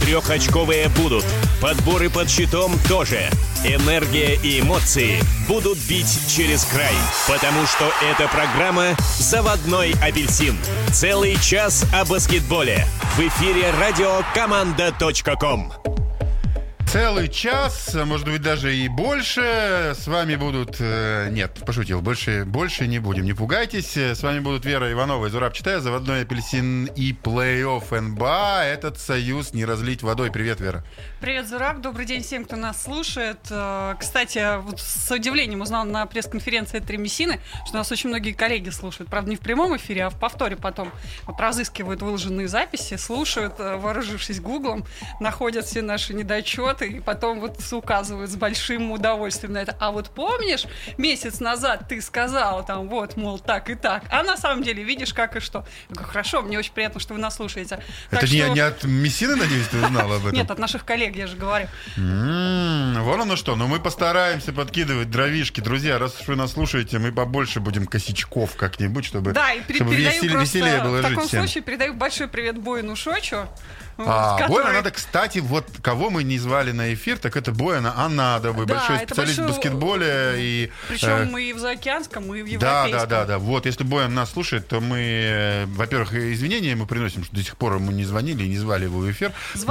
Трехочковые будут. Подборы под щитом тоже. Энергия и эмоции будут бить через край. Потому что эта программа «Заводной апельсин». Целый час о баскетболе. В эфире радиокоманда.ком. Целый час, может быть, даже и больше. С вами будут... Нет, пошутил. Больше не будем, не пугайтесь. С вами будут Вера Иванова и Зураб Читая, Заводной апельсин и плей-офф НБА. Этот союз не разлить водой. Привет, Вера. Привет, Зураб. Добрый день всем, кто нас слушает. Кстати, вот с удивлением узнал на пресс-конференции «Три Мессины», что нас очень многие коллеги слушают. Правда, не в прямом эфире, а в повторе потом. Вот разыскивают выложенные записи, слушают, вооружившись Гуглом, находят все наши недочеты и потом вот указывают с большим удовольствием на это. А вот помнишь, месяц назад ты сказала там, вот, мол, так и так. А на самом деле видишь, как и что. Я говорю, хорошо, мне очень приятно, что вы нас слушаете. Это что... не от Мессины, надеюсь, ты узнала об этом? Нет, от наших коллег, я же говорю. Вон оно что. Но мы постараемся подкидывать дровишки. Друзья, раз уж вы нас слушаете, мы побольше будем косячков как-нибудь, чтобы, да, и чтобы веселее было жить. В таком случае передаю большой привет Бояну Шочу. Бояна надо, кстати, вот кого мы не звали на эфир, так это Бояна Анадовый, да, большой специалист в баскетболе. И, причем мы и в заокеанском, и в европейском. Да. Вот, если Боян нас слушает, то мы, во-первых, извинения ему приносим, что до сих пор ему не звонили и не звали его в эфир.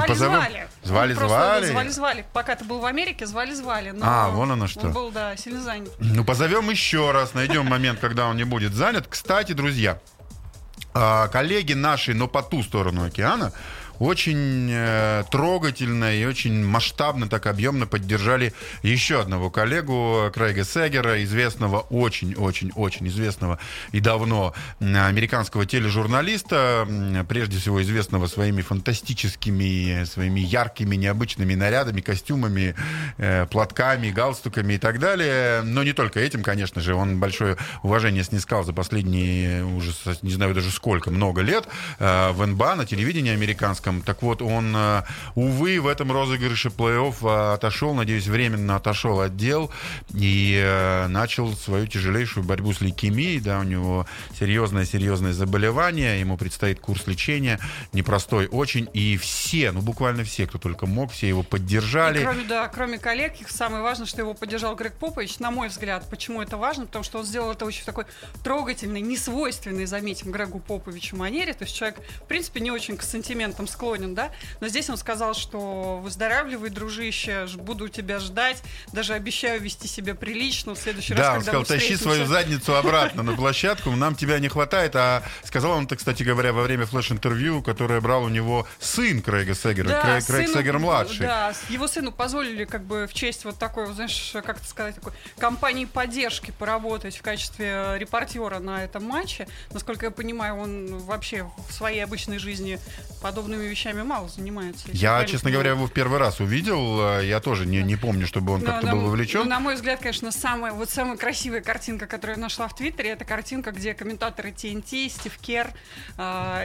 Звали. Пока ты был в Америке, звали. Вон оно что. Он был, да, сильно занят. Ну, позовем еще раз, найдем момент, когда он не будет занят. Кстати, друзья, коллеги наши, но по ту сторону океана, очень трогательно и очень масштабно, так объемно поддержали еще одного коллегу, Крейга Сегера, известного, очень-очень-очень известного и давно американского тележурналиста, прежде всего известного своими фантастическими, своими яркими, необычными нарядами, костюмами, платками, галстуками и так далее. Но не только этим, конечно же, он большое уважение снискал за последние, уже не знаю даже сколько, много лет в НБА, на телевидении американском. Так вот, он, увы, в этом розыгрыше плей-офф отошел, надеюсь, временно отошел от дел и начал свою тяжелейшую борьбу с лейкемией. Да, у него серьезное заболевание, ему предстоит курс лечения, непростой очень. И все, буквально все, кто только мог, все его поддержали. И кроме коллег, самое важное, что его поддержал Грег Попович, на мой взгляд. Почему это важно? Потому что он сделал это очень в такой трогательной, несвойственной, заметим, Грегу Поповичу манере. То есть человек, в принципе, не очень к сантиментам склонен, да? Но здесь он сказал, что выздоравливай, дружище, буду тебя ждать, даже обещаю вести себя прилично в следующий раз, когда мы встретимся. Да, он сказал, тащи свою задницу обратно на площадку, нам тебя не хватает. А сказал он это, кстати говоря, во время флеш-интервью, которое брал у него сын Крейга Сегера, да, Крейг Сегер-младший. Да, его сыну позволили как бы в честь вот такой, знаешь, как это сказать, такой компании поддержки поработать в качестве репортера на этом матче. Насколько я понимаю, он вообще в своей обычной жизни подобными вещами мало занимается. Я, честно говоря, его в первый раз увидел. Я тоже не помню, чтобы он как-то был вовлечен. На мой взгляд, конечно, самая красивая картинка, которую я нашла в Твиттере, это картинка, где комментаторы TNT, Стив Керр да,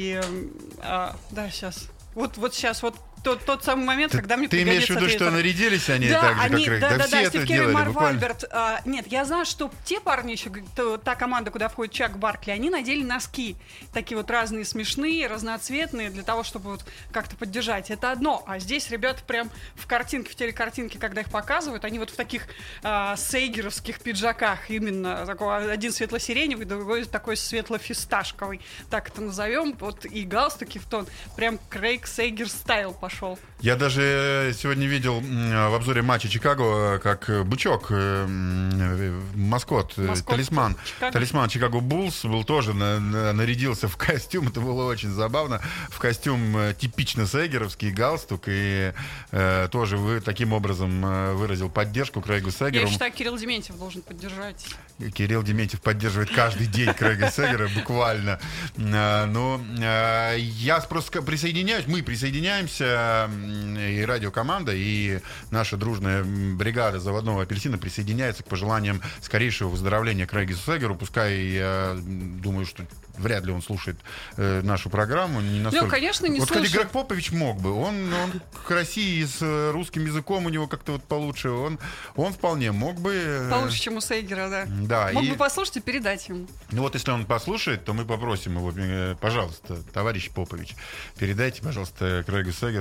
сейчас. Вот сейчас, тот самый момент, когда мне пригодится. Ты имеешь в виду, что нарядились они да, так же, как Крейг? Да, все это Стив Керр и Марв Альберт. Нет, я знаю, что те парни еще, та команда, куда входит Чак Баркли, они надели носки. Такие вот разные, смешные, разноцветные, для того, чтобы вот как-то поддержать. Это одно. А здесь ребята прям в телекартинке, когда их показывают, они вот в таких сейгеровских пиджаках именно. Такой, один светло-сиреневый, другой такой светло-фисташковый. Так это назовем. Вот и галстуки в тон. Прям Крейг Сейгер стайл пошел. Я даже сегодня видел в обзоре матча Чикаго, как бычок, маскот, талисман Чикаго Буллс был тоже, нарядился в костюм, это было очень забавно, в костюм типично сейгеровский, галстук, и тоже таким образом выразил поддержку Крейгу Сегеру. Я считаю, Кирилл Дементьев должен поддержать. Кирилл Дементьев поддерживает каждый день Крейга Сегера, буквально. Но я просто мы присоединяемся, и радиокоманда, и наша дружная бригада Заводного апельсина присоединяется к пожеланиям скорейшего выздоровления Крейгу Сегеру. Пускай, я думаю, что вряд ли он слушает нашу программу. Не настолько... Ну, конечно, не слушает. Вот, кстати, Грег Попович мог бы. Он к России с русским языком у него как-то вот получше. Он вполне мог бы... Получше, чем у Сейгера, да. Да. Мог бы послушать и передать ему. Ну вот, если он послушает, то мы попросим его, пожалуйста, товарищ Попович, передайте, пожалуйста, Крейгу Сегеру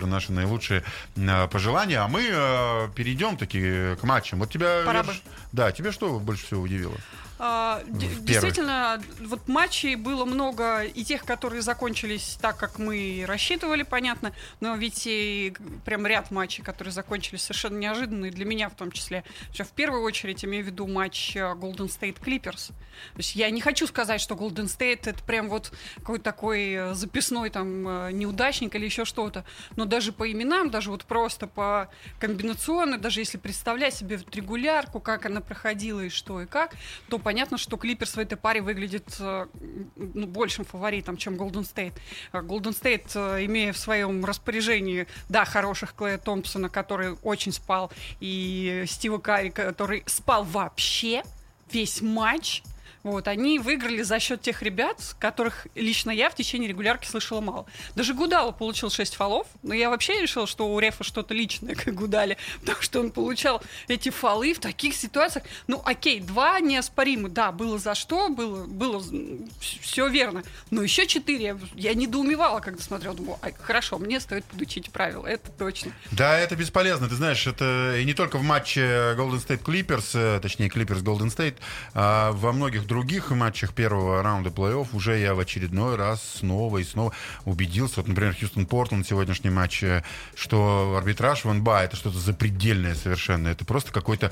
наши наилучшие пожелания. А мы перейдем таки к матчам. Вот тебя, тебя что больше всего удивило? Действительно, вот матчей было много, и тех, которые закончились так, как мы рассчитывали, понятно, но ведь и прям ряд матчей, которые закончились совершенно неожиданно, и для меня в том числе. В первую очередь имею в виду матч Golden State Clippers. То есть я не хочу сказать, что Golden State это прям вот какой-то такой записной там неудачник или еще что-то, но даже по именам, даже вот просто по комбинационно, даже если представлять себе вот регулярку, как она проходила и что и как, то понятно, что Клиперс в этой паре выглядит большим фаворитом, чем Golden State. Golden State, имея в своем распоряжении, хороших Клея Томпсона, который очень спал, и Стива Карри, который спал вообще весь матч, вот, они выиграли за счет тех ребят, которых лично я в течение регулярки слышала мало. Даже Гудала получил 6 фолов, но я вообще решила, что у рефа что-то личное к Гудале, потому что он получал эти фолы в таких ситуациях. Ну, окей, 2 неоспоримы, было за что, было все верно, но еще 4 я недоумевала, когда смотрела, думаю, хорошо, мне стоит подучить правила, это точно. Да, это бесполезно, ты знаешь, это и не только в матче Golden State Clippers, точнее Clippers Golden State, а во многих других матчах первого раунда плей-офф уже я в очередной раз снова и снова убедился, вот, например, Хьюстон-Портленд сегодняшний матч, что арбитраж в НБА это что-то запредельное совершенно, это просто какой-то,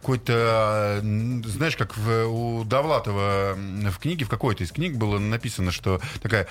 знаешь, как у Довлатова в книге, в какой-то из книг было написано, что такая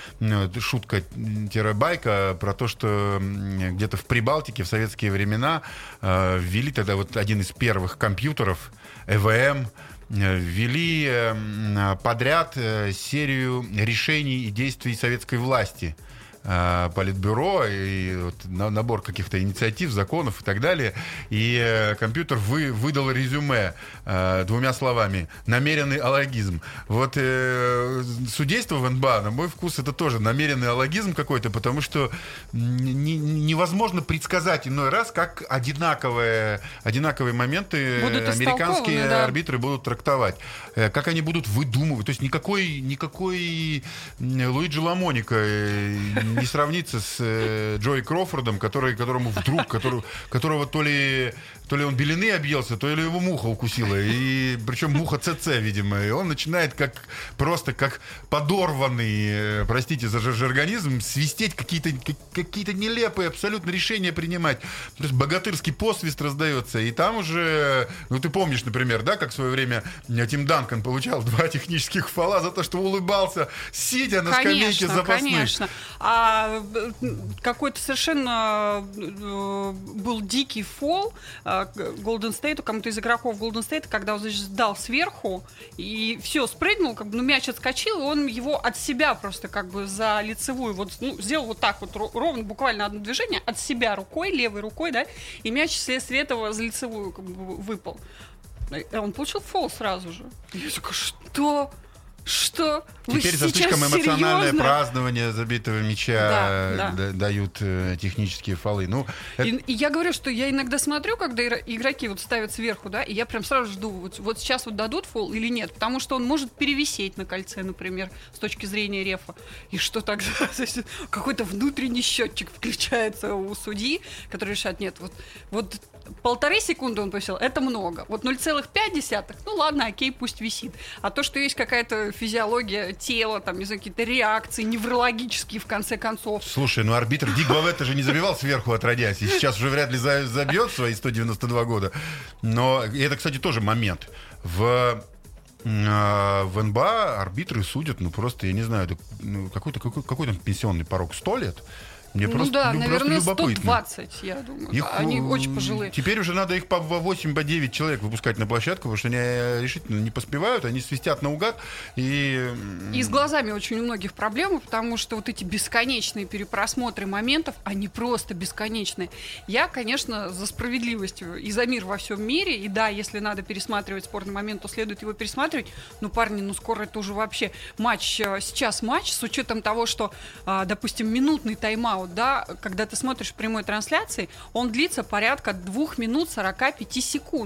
шутка-байка про то, что где-то в Прибалтике в советские времена ввели тогда вот один из первых компьютеров, ЭВМ, ввели подряд серию решений и действий советской власти. Политбюро и вот набор каких-то инициатив, законов и так далее. И компьютер выдал резюме 2 словами: намеренный алогизм. Вот судейство в НБА, на мой вкус, это тоже намеренный алогизм какой-то, потому что невозможно предсказать иной раз, как одинаковые моменты американские арбитры будут трактовать. Как они будут выдумывать. То есть никакой Луиджи Ламоника не сравнится с Джои Кроуфордом, которого то ли он белины объелся, то ли его муха укусила. И причем муха ЦЦ, видимо. И он начинает как подорванный, простите за жаргонизм, свистеть, какие-то нелепые абсолютно решения принимать. То есть богатырский посвист раздается. И там уже, ты помнишь, например, как в свое время Тим Данкан получал 2 технических фола за то, что улыбался, сидя на скамейке запасных. Конечно. Какой-то совершенно был дикий фол Golden State, кому-то из игроков Golden State, когда он, значит, дал сверху и все, спрыгнул, мяч отскочил, и он его от себя просто за лицевую сделал вот так вот ровно, буквально одно движение от себя рукой, левой рукой, и мяч с этого за лицевую выпал. Он получил фол сразу же. Я такая, что? Теперь за слишком эмоциональное празднование забитого мяча дают технические фолы. И я говорю, что я иногда смотрю, когда игроки ставят сверху, и я прям сразу жду, вот сейчас дадут фол или нет, потому что он может перевисеть на кольце, например, с точки зрения рефа. И что тогда? Какой-то внутренний счетчик включается у судьи, который решает, нет, вот 1,5 секунды он повисел, это много. 0,5, ладно, окей, пусть висит. А то, что есть какая-то физиология тела, какие-то реакции неврологические, в конце концов. Слушай, арбитр Ди Главетто же не забивал сверху, отродясь, и сейчас уже вряд ли забьет свои 192 года. Но это, кстати, тоже момент. В НБА арбитры судят, просто, я не знаю, какой там пенсионный порог, 100 лет? Мне наверное, просто любопытно. 120, я думаю. Они очень пожилые. Теперь уже надо их по 8-9 человек выпускать на площадку, потому что они решительно не поспевают, они свистят наугад. И с глазами очень у многих проблемы, потому что эти бесконечные перепросмотры моментов, они просто бесконечные. Я, конечно, за справедливость и за мир во всем мире. И да, если надо пересматривать спорный момент, то следует его пересматривать. Но, парни, скоро это уже вообще сейчас матч, с учетом того, что, допустим, минутный тайм-аут, когда ты смотришь прямой трансляции, он длится порядка 2 минут 45 секунд.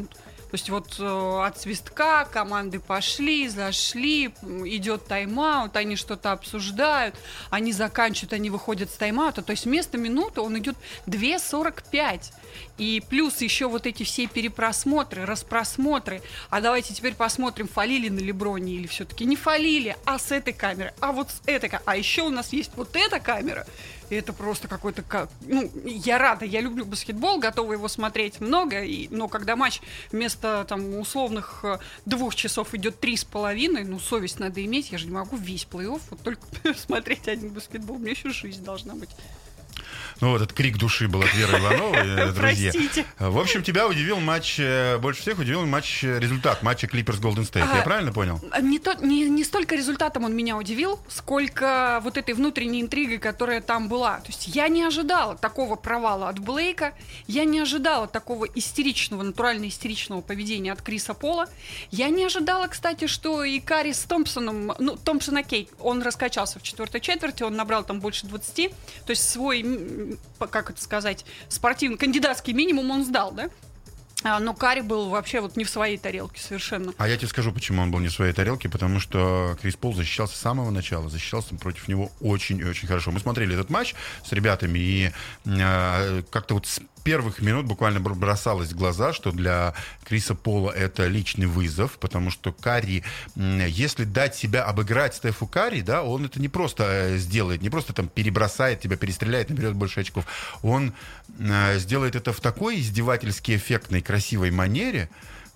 То есть вот от свистка команды пошли, зашли, идет тайм-аут, они что-то обсуждают, они заканчивают, они выходят с тайм-аута. То есть вместо минуты он идет 2:45. И плюс еще вот эти все перепросмотры, распросмотры. А давайте теперь посмотрим, фалили на Леброне или все-таки не фалили, а с этой камеры, а вот с этой камеры. А еще у нас есть вот эта камера. И это просто какой-то... Ну, я рада, я люблю баскетбол, готова его смотреть много. Но когда матч вместо там условных 2 часов идет 3,5, ну, совесть надо иметь. Я же не могу весь плей-офф вот только смотреть один баскетбол. У меня еще жизнь должна быть. Ну, вот этот крик души был от Веры Ивановой, друзья. Простите. В общем, тебя удивил матч, больше всех удивил результат матча Clippers Golden State. Я правильно понял? Не столько результатом он меня удивил, сколько вот этой внутренней интригой, которая там была. То есть я не ожидала такого провала от Блейка, я не ожидала такого истеричного, натурально истеричного поведения от Криса Пола. Я не ожидала, кстати, что и Карри с Томпсоном, ну, Томпсон окей, он раскачался в 4-й четверти, он набрал там больше 20, то есть свой, как это сказать, спортивный, кандидатский минимум он сдал, да? Но Карри был вообще вот не в своей тарелке совершенно. А я тебе скажу, почему он был не в своей тарелке, потому что Крис Пол защищался с самого начала, защищался против него очень и очень хорошо. Мы смотрели этот матч с ребятами, и как-то вот с первых минут буквально бросалось в глаза, что для Криса Пола это личный вызов, потому что Карри, если дать себя обыграть Стефу Карри, да, он это не просто сделает, не просто там перебросает тебя, перестреляет, наберет больше очков. Он сделает это в такой издевательски эффектной, красивой манере,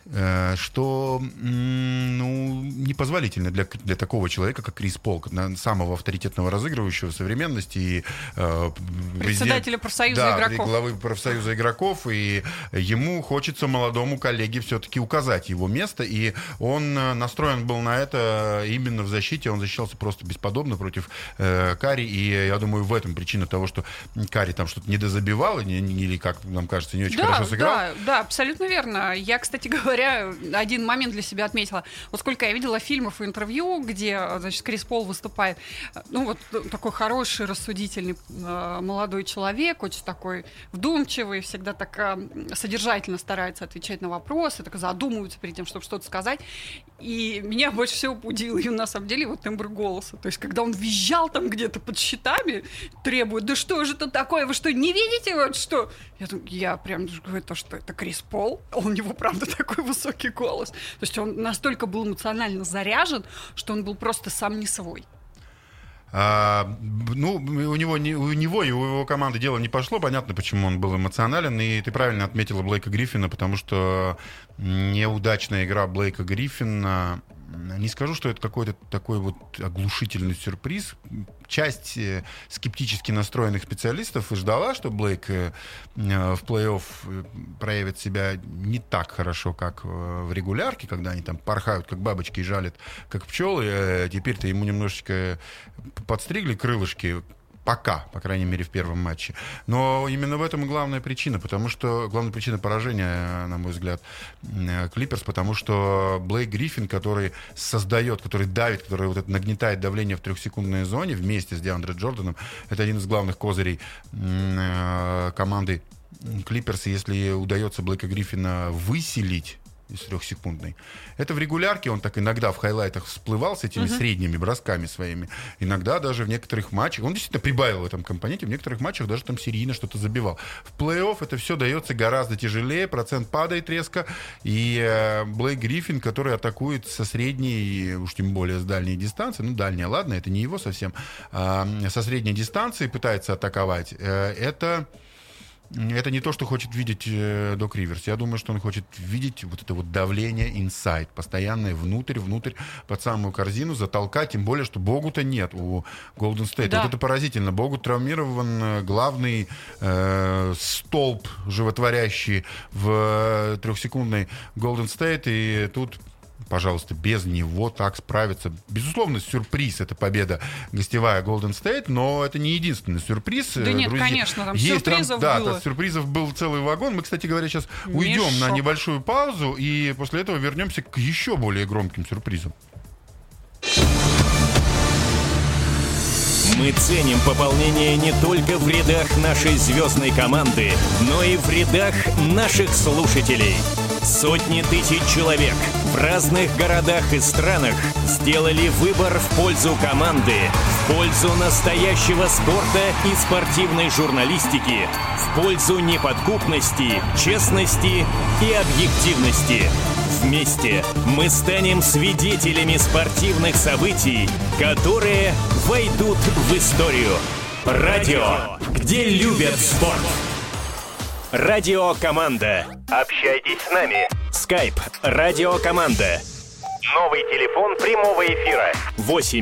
что непозволительно для такого человека, как Крис Пол, самого авторитетного разыгрывающего современности и председателя профсоюза игроков. Главы профсоюза игроков, и ему хочется молодому коллеге все-таки указать его место, и он настроен был на это именно в защите, он защищался просто бесподобно против Карри, и я думаю, в этом причина того, что Карри там что-то недозабивал, или, как нам кажется, не очень хорошо сыграл. Да, абсолютно верно. Я, кстати говоря, один момент для себя отметила. Вот сколько я видела фильмов и интервью, где, значит, Крис Пол выступает. Ну, вот такой хороший, рассудительный молодой человек, очень такой вдумчивый, всегда так содержательно старается отвечать на вопросы, так задумывается перед тем, чтобы что-то сказать. И меня больше всего удивило, и на самом деле, вот тембр голоса. То есть, когда он визжал там где-то под щитами, требует, да что же это такое, вы что, не видите, вот что? Я прям говорю, что это Крис Пол, у него, правда, такой высокий голос. То есть он настолько был эмоционально заряжен, что он был просто сам не свой. У него и у его команды дело не пошло. Понятно, почему он был эмоционален. И ты правильно отметила Блейка Гриффина, потому что неудачная игра Блейка Гриффина, не скажу, что это какой-то такой вот оглушительный сюрприз. Часть скептически настроенных специалистов ждала, что Блейк в плей-офф проявит себя не так хорошо, как в регулярке, когда они там порхают, как бабочки, и жалят, как пчелы. Теперь-то ему немножечко подстригли крылышки. Пока, по крайней мере, в первом матче. Но именно в этом и главная причина, потому что главная причина поражения, на мой взгляд, Клиперс, потому что Блейк Гриффин, который создает, который давит, который вот это нагнетает давление в 3-секундной зоне вместе с Деандре Джорданом, это один из главных козырей команды Клиперс. Если удается Блейка Гриффина выселить из 3-секундной. Это в регулярке он так иногда в хайлайтах всплывал с этими средними бросками своими. Иногда даже в некоторых матчах, он действительно прибавил в этом компоненте, в некоторых матчах даже там серийно что-то забивал. В плей-офф это все дается гораздо тяжелее, процент падает резко, и Блейк Гриффин, который атакует со средней, уж тем более с дальней дистанции, дальняя, ладно, это не его совсем, со средней дистанции пытается атаковать, это не то, что хочет видеть Док Риверс. Я думаю, что он хочет видеть вот это вот давление инсайд, постоянное внутрь, под самую корзину затолкать, тем более, что Богута нет у Golden State. Да. Вот это поразительно. Богут травмирован, главный столб животворящий в 3-секундной Golden State, и тут, пожалуйста, без него так справиться. Безусловно, сюрприз — это победа гостевая Golden State, но это не единственный сюрприз. Да нет, друзья. Конечно, там сюрпризов было. Да, сюрпризов был целый вагон. Мы, кстати говоря, сейчас уйдем на небольшую паузу, и после этого вернемся к еще более громким сюрпризам. Мы ценим пополнение не только в рядах нашей звездной команды, но и в рядах наших слушателей. Сотни тысяч человек в разных городах и странах сделали выбор в пользу команды, в пользу настоящего спорта и спортивной журналистики, в пользу неподкупности, честности и объективности. Вместе мы станем свидетелями спортивных событий, которые войдут в историю. Радио, где любят спорт. Радиокоманда. Общайтесь с нами. Скайп Радиокоманда. Новый телефон прямого эфира. 8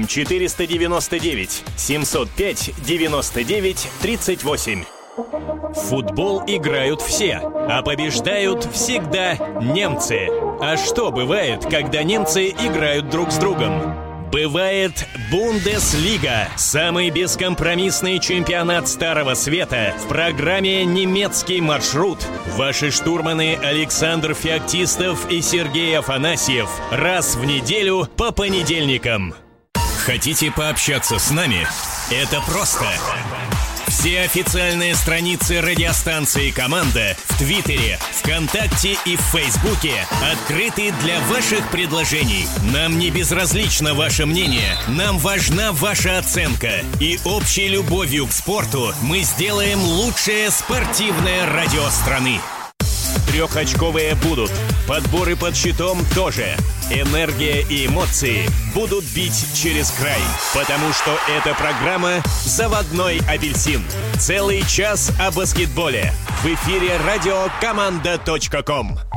499 705 99 38. В футбол играют все, а побеждают всегда немцы. А что бывает, когда немцы играют друг с другом? Бывает Бундеслига, самый бескомпромиссный чемпионат Старого Света в программе «Немецкий маршрут». Ваши штурманы Александр Феоктистов и Сергей Афанасьев раз в неделю по понедельникам. Хотите пообщаться с нами? Это просто. Все официальные страницы радиостанции «Команда» в Твиттере, ВКонтакте и в Фейсбуке открыты для ваших предложений. Нам не безразлично ваше мнение, нам важна ваша оценка. И общей любовью к спорту мы сделаем лучшее спортивное радио страны. Трехочковые будут, подборы под щитом тоже. Энергия и эмоции будут бить через край, потому что эта программа «Заводной апельсин». Целый час о баскетболе. В эфире радиокоманда.ком.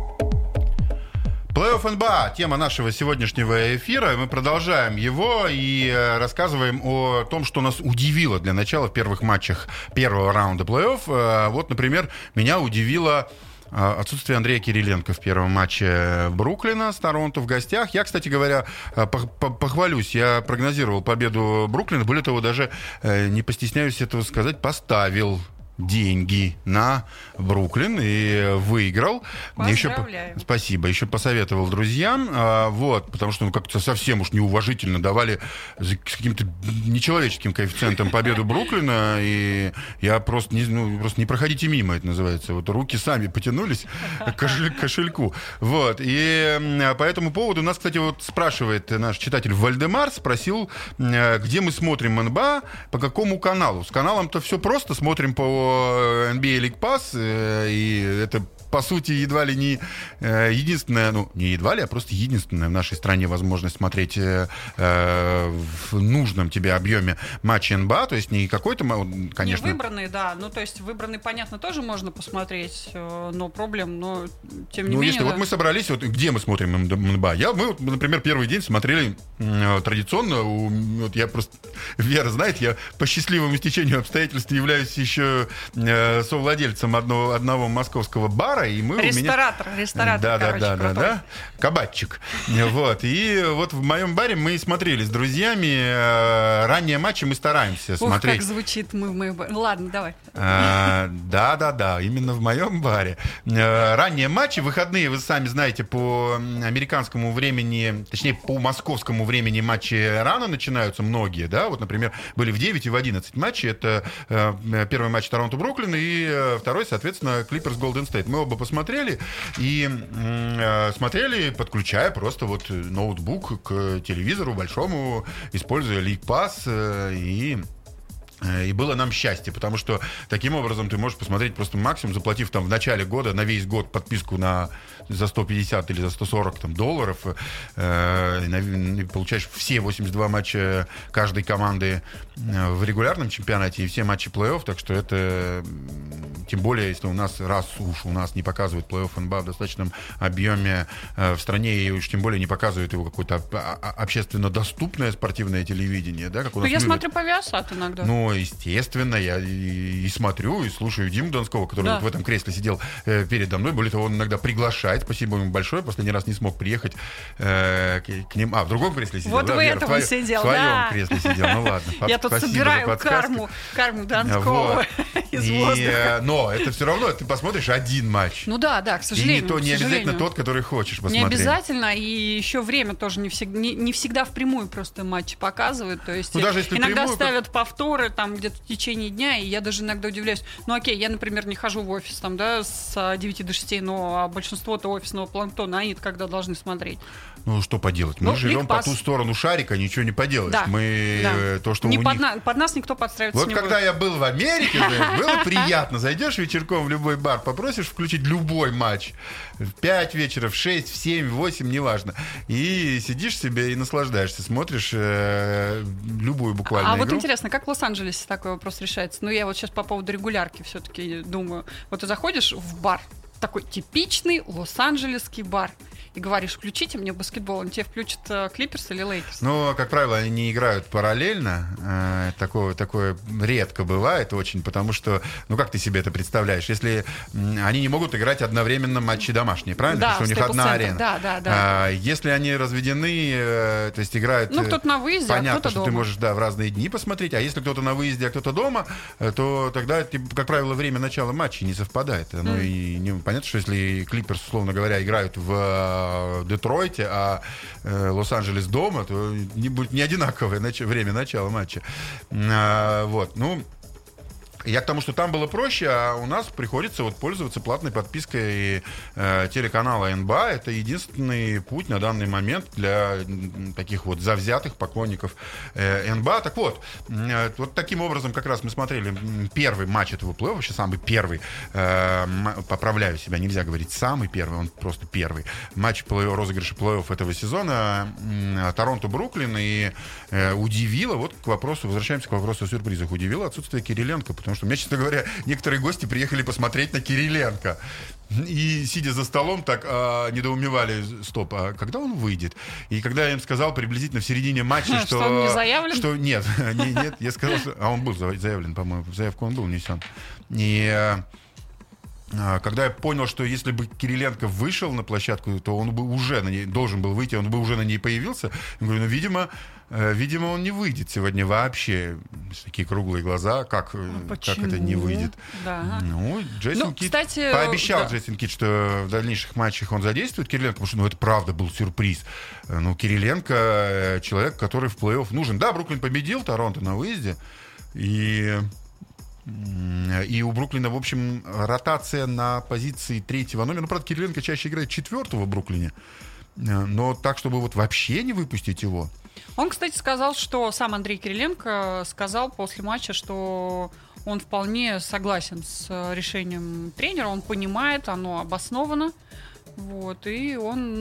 Плей-офф НБА – тема нашего сегодняшнего эфира. Мы продолжаем его и рассказываем о том, что нас удивило для начала в первых матчах первого раунда плей-офф. Вот, например, меня удивило отсутствие Андрея Кириленко в первом матче Бруклина с Торонто в гостях. Я, кстати говоря, похвалюсь, я прогнозировал победу Бруклина. Более того, даже, не постесняюсь этого сказать, поставил деньги на Бруклин и выиграл. Поздравляю. Спасибо. Еще посоветовал друзьям. Вот, потому что как-то совсем уж неуважительно давали с каким-то нечеловеческим коэффициентом победу Бруклина. И я просто не проходите мимо, это называется. Вот руки сами потянулись к кошельку. Вот. И по этому поводу нас, кстати, вот спрашивает наш читатель Вальдемар, спросил, где мы смотрим НБА, по какому каналу. С каналом-то все просто. Смотрим по NBA League Pass, и это, по сути, едва ли не единственная, не едва ли, а просто единственная в нашей стране возможность смотреть в нужном тебе объеме матчи НБА, то есть не какой-то, конечно... Не выбранный, да, то есть выбранный, понятно, тоже можно посмотреть, но тем не менее... Если вот мы собрались, вот где мы смотрим НБА? Мы, например, первый день смотрели традиционно, я просто, Вера знает, я по счастливому стечению обстоятельств являюсь еще совладельцем одного московского бара, и мы ресторатор, да, кабачик. Вот. И вот в моем баре мы смотрели с друзьями ранние матчи, мы стараемся смотреть. Как звучит мы в моем баре. Ладно, давай. Да, именно в моем баре. Ранние матчи, выходные, вы сами знаете, по американскому времени, точнее, по московскому времени матчи рано начинаются многие, да, вот, например, были в 9 и в 11 матчей, это первый матч Торонто-Бруклин и второй, соответственно, Клиперс-Голден Стейт. Мы оба посмотрели и смотрели, подключая просто вот ноутбук к телевизору большому, используя League Pass, и было нам счастье, потому что таким образом ты можешь посмотреть просто максимум, заплатив там в начале года на весь год подписку за 150 или за 140 долларов, и получаешь все 82 матча каждой команды в регулярном чемпионате и все матчи плей-офф, так что это, тем более, если у нас не показывают плей-офф НБА в достаточном объеме в стране, и уж тем более не показывают его какое-то общественно доступное спортивное телевидение, да, как у нас я любят. смотрю по Viasat иногда. Естественно, я и смотрю, и слушаю Диму Донского, который вот в этом кресле сидел передо мной. Более того, он иногда приглашает. Спасибо ему большое. Последний раз не смог приехать к ним. В другом кресле сидел. Вот да, в Вера, этом сидел, в твоем кресле сидел. Ну ладно. Я тут собираю карму Донского из воздуха. Но это все равно, ты посмотришь один матч. Да, к сожалению. И не обязательно тот, который хочешь посмотреть. Не обязательно, и еще время тоже не всегда впрямую просто матчи показывают. То есть даже если иногда впрямую, ставят повторы, там где-то в течение дня, и я даже иногда удивляюсь. Ну, окей, я, например, не хожу в офис там, да, с 9 до 6, но большинство-то офисного планктона, они когда должны смотреть? Ну, что поделать? Мы живем по ту сторону шарика, ничего не поделаешь. Да, мы то, что не у под, них... под нас никто подстраиваться Вот не когда будет. я был в Америке, было приятно. Зайдешь вечерком в любой бар, попросишь включить любой матч. В 5 вечера, в 6, в 7, в 8, неважно. И сидишь себе и наслаждаешься. Смотришь любую буквально игру. Вот интересно, как в Лос-Анджелесе такой вопрос решается? Ну, я вот сейчас по поводу регулярки все-таки думаю. Вот ты заходишь в бар, такой типичный лос-анджелесский бар, и говоришь, включите мне баскетбол, он тебе включит Клиперс или Лейкерс. Ну, как правило, они не играют параллельно. Такое редко бывает очень, потому что, ну, как ты себе это представляешь? Если они не могут играть одновременно матчи домашние, правильно? Да, потому что у них одна арена. Да. Если они разведены, то есть играют... Ну, кто-то на выезде, понятно, а кто-то что дома. ты можешь, в разные дни посмотреть, а если кто-то на выезде, а кто-то дома, то тогда, как правило, время начала матча не совпадает. Ну, и понятно, что если Клиперс, условно говоря, играют в Детройте, а Лос-Анджелес дома, то не будет не одинаковое время начала матча. Вот, ну... Я к тому, что там было проще, а у нас приходится вот пользоваться платной подпиской телеканала НБА. Это единственный путь на данный момент для таких вот завзятых поклонников НБА. Так вот, вот таким образом как раз мы смотрели первый матч этого плей-оффа, вообще самый первый, поправляю себя, нельзя говорить самый первый, он просто первый матч розыгрыша плей-офф этого сезона, Торонто-Бруклин, и удивило, вот к вопросу, возвращаемся к вопросу о сюрпризах, удивило отсутствие Кириленко, потому что у меня, честно говоря, некоторые гости приехали посмотреть на Кириленко. И, сидя за столом, так недоумевали, стоп, а когда он выйдет? И когда я им сказал приблизительно в середине матча, что... Что он не заявлен? Что нет, я сказал, что... А он был заявлен, по-моему, в заявку он был внесен. И... Когда я понял, что если бы Кириленко вышел на площадку, то он бы уже на ней должен был выйти, он бы уже на ней появился. Я говорю, ну, видимо, он не выйдет сегодня вообще. Такие круглые глаза, как это не выйдет? Да. Ну, Джейсон Кид пообещал, Джейсон Кид, что в дальнейших матчах он задействует Кириленко, потому что, это правда был сюрприз. Ну, Кириленко человек, который в плей-офф нужен. Да, Бруклин победил Торонто на выезде, и у Бруклина, в общем, ротация на позиции третьего номера. Ну, правда, Кириленко чаще играет четвертого в Бруклине. Но так, чтобы вот вообще не выпустить его. Он, кстати, сказал, что сам Андрей Кириленко сказал после матча, что он вполне согласен с решением тренера. Он понимает, оно обосновано. Вот, и он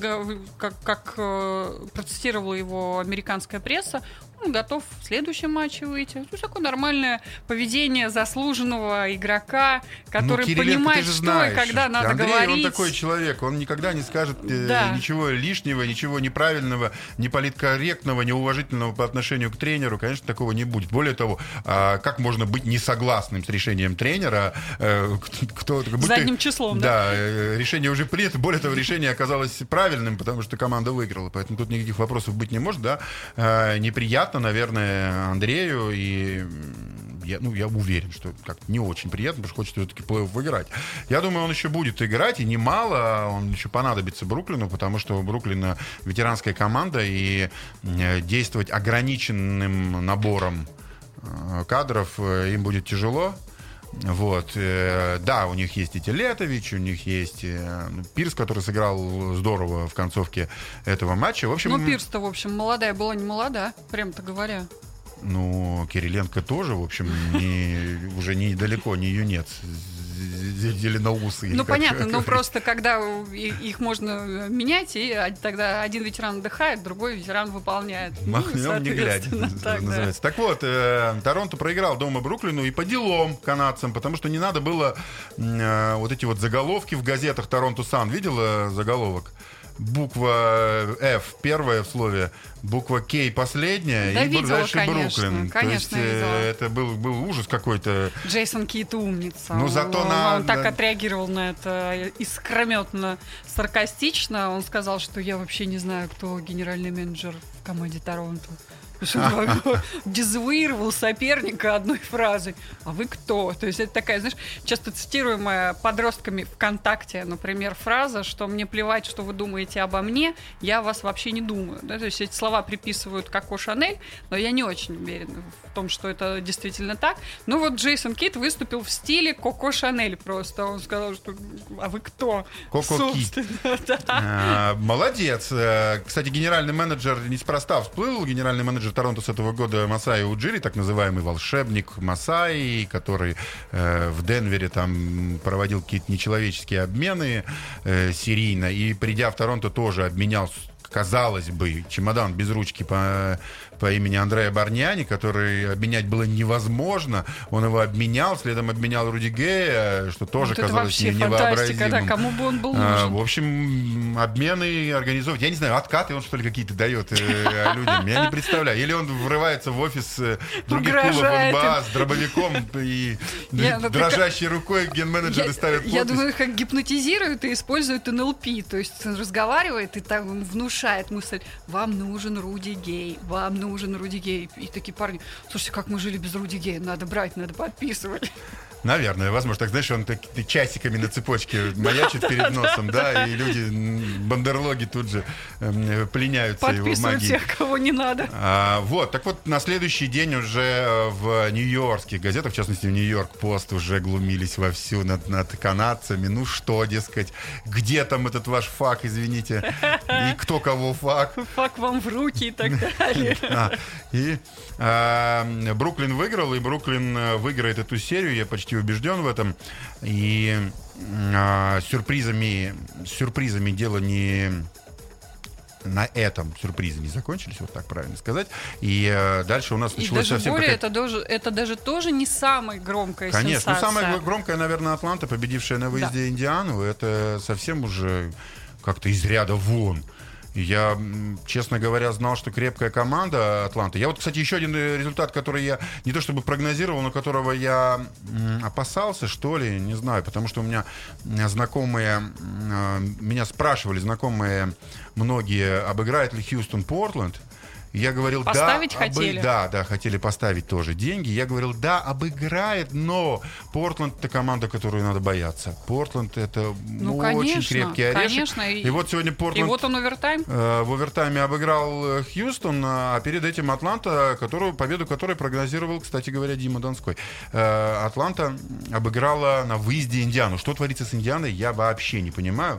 как процитировала его американская пресса, он готов в следующем матче выйти. Это такое нормальное поведение заслуженного игрока, который понимает, что знаешь, и когда надо Андрей, говорить. Он такой человек, он никогда не скажет ничего лишнего, ничего неправильного, неполиткорректного, неуважительного по отношению к тренеру. Конечно, такого не будет. Более того, как можно быть несогласным с решением тренера? Задним числом, да? Да, решение уже принято. Более того, решение оказалось правильным, потому что команда выиграла. Поэтому тут никаких вопросов быть не может, да. Неприятно, наверное, Андрею, и я уверен, что как-то не очень приятно, потому что хочет все-таки плей-офф выиграть. Я думаю, он еще будет играть, и немало, он еще понадобится Бруклину, потому что у Бруклина ветеранская команда, и действовать ограниченным набором кадров им будет тяжело. Вот, да, у них есть и Телетович, у них есть Пирс, который сыграл здорово в концовке этого матча. В общем, ну, Пирс-то, в общем, молодая была, не молода, прям-то говоря. Ну, Кириленко тоже, в общем, уже недалеко не юнец. Зеленоусый. Ну, понятно, но просто когда их можно менять, и тогда один ветеран отдыхает, другой ветеран выполняет. Махнем не глядя, называется. Так вот, Торонто проиграл дома Бруклину и по делам канадцам, потому что не надо было вот эти вот заголовки в газетах Торонто Сан. Видела заголовок? Буква F первая в слове, буква K последняя, да, и видела, дальше конечно, Бруклин. Конечно, то есть, это был ужас какой-то. Джейсон Кид умница. Ну, зато он так отреагировал на это искрометно, саркастично. Он сказал, что я вообще не знаю, кто генеральный менеджер в команде Торонто. Дезавуировал соперника одной фразой. А вы кто? То есть это такая, знаешь, часто цитируемая подростками ВКонтакте, например, фраза, что мне плевать, что вы думаете обо мне, я о вас вообще не думаю. Да? То есть эти слова приписывают Коко Шанель, но я не очень уверена том, что это действительно так. Ну вот Джейсон Кид выступил в стиле Коко Шанель просто. Он сказал, что а вы кто? Коко Кид. Молодец. Кстати, генеральный менеджер неспроста всплыл. Генеральный менеджер Торонто с этого года Масаи Уджири, так называемый волшебник Масаи, который в Денвере там проводил какие-то нечеловеческие обмены серийно. И придя в Торонто, тоже обменял, казалось бы, чемодан без ручки по имени Андреа Барниани, который обменять было невозможно. Он его обменял, следом обменял Руди Гея, что тоже вот казалось мне невообразимым. Да, кому бы он был нужен? В общем, обмены организовывать. Я не знаю, откаты он, что ли, какие-то дает людям. Я не представляю. Или он врывается в офис других клубов НБА с дробовиком и дрожащей рукой генменеджеры ставят подпись. Я думаю, как гипнотизируют и используют НЛП. То есть он разговаривает и так внушает мысль: вам нужен Руди Гей, вам нужен Руди Гей. И такие парни: слушайте, как мы жили без Руди Гея? Надо брать, надо подписывать. Наверное, возможно. Так, знаешь, он часиками на цепочке маячит перед носом, да, и люди, бандерлоги тут же пленяются его магией. Подписывают тех, кого не надо. Вот, так вот, на следующий день уже в нью-йоркских газетах, в частности, в Нью-Йорк-Пост, уже глумились вовсю над канадцами. Ну что, дескать, где там этот ваш фак, извините, и кто кого фак? Фак вам в руки и так далее. И Бруклин выиграл, и Бруклин выиграет эту серию, я почти убежден в этом. И сюрпризами дело не на этом сюрпризы не закончились, вот так правильно сказать. И дальше у нас началось совсем... это даже тоже не самая громкая сенсация. Конечно, самая громкая, наверное, Атланта, победившая на выезде Индиану. Это совсем уже как-то из ряда вон. Я, честно говоря, знал, что крепкая команда Атланты. Я вот, кстати, еще один результат, который я не то чтобы прогнозировал, но которого я опасался, что ли, не знаю, потому что у меня знакомые, меня спрашивали знакомые многие, обыграет ли Хьюстон Портленд. Я говорил, поставить хотели. Да, хотели поставить тоже деньги. Я говорил, да, обыграет, но Портленд — это команда, которую надо бояться. Портленд — это очень крепкий орешек. Конечно. И вот сегодня Портленд... И вот он овертайм. В овертайме обыграл Хьюстон, а перед этим Атланта, победу которой прогнозировал, кстати говоря, Дима Донской. Атланта обыграла на выезде Индиану. Что творится с Индианой, я вообще не понимаю.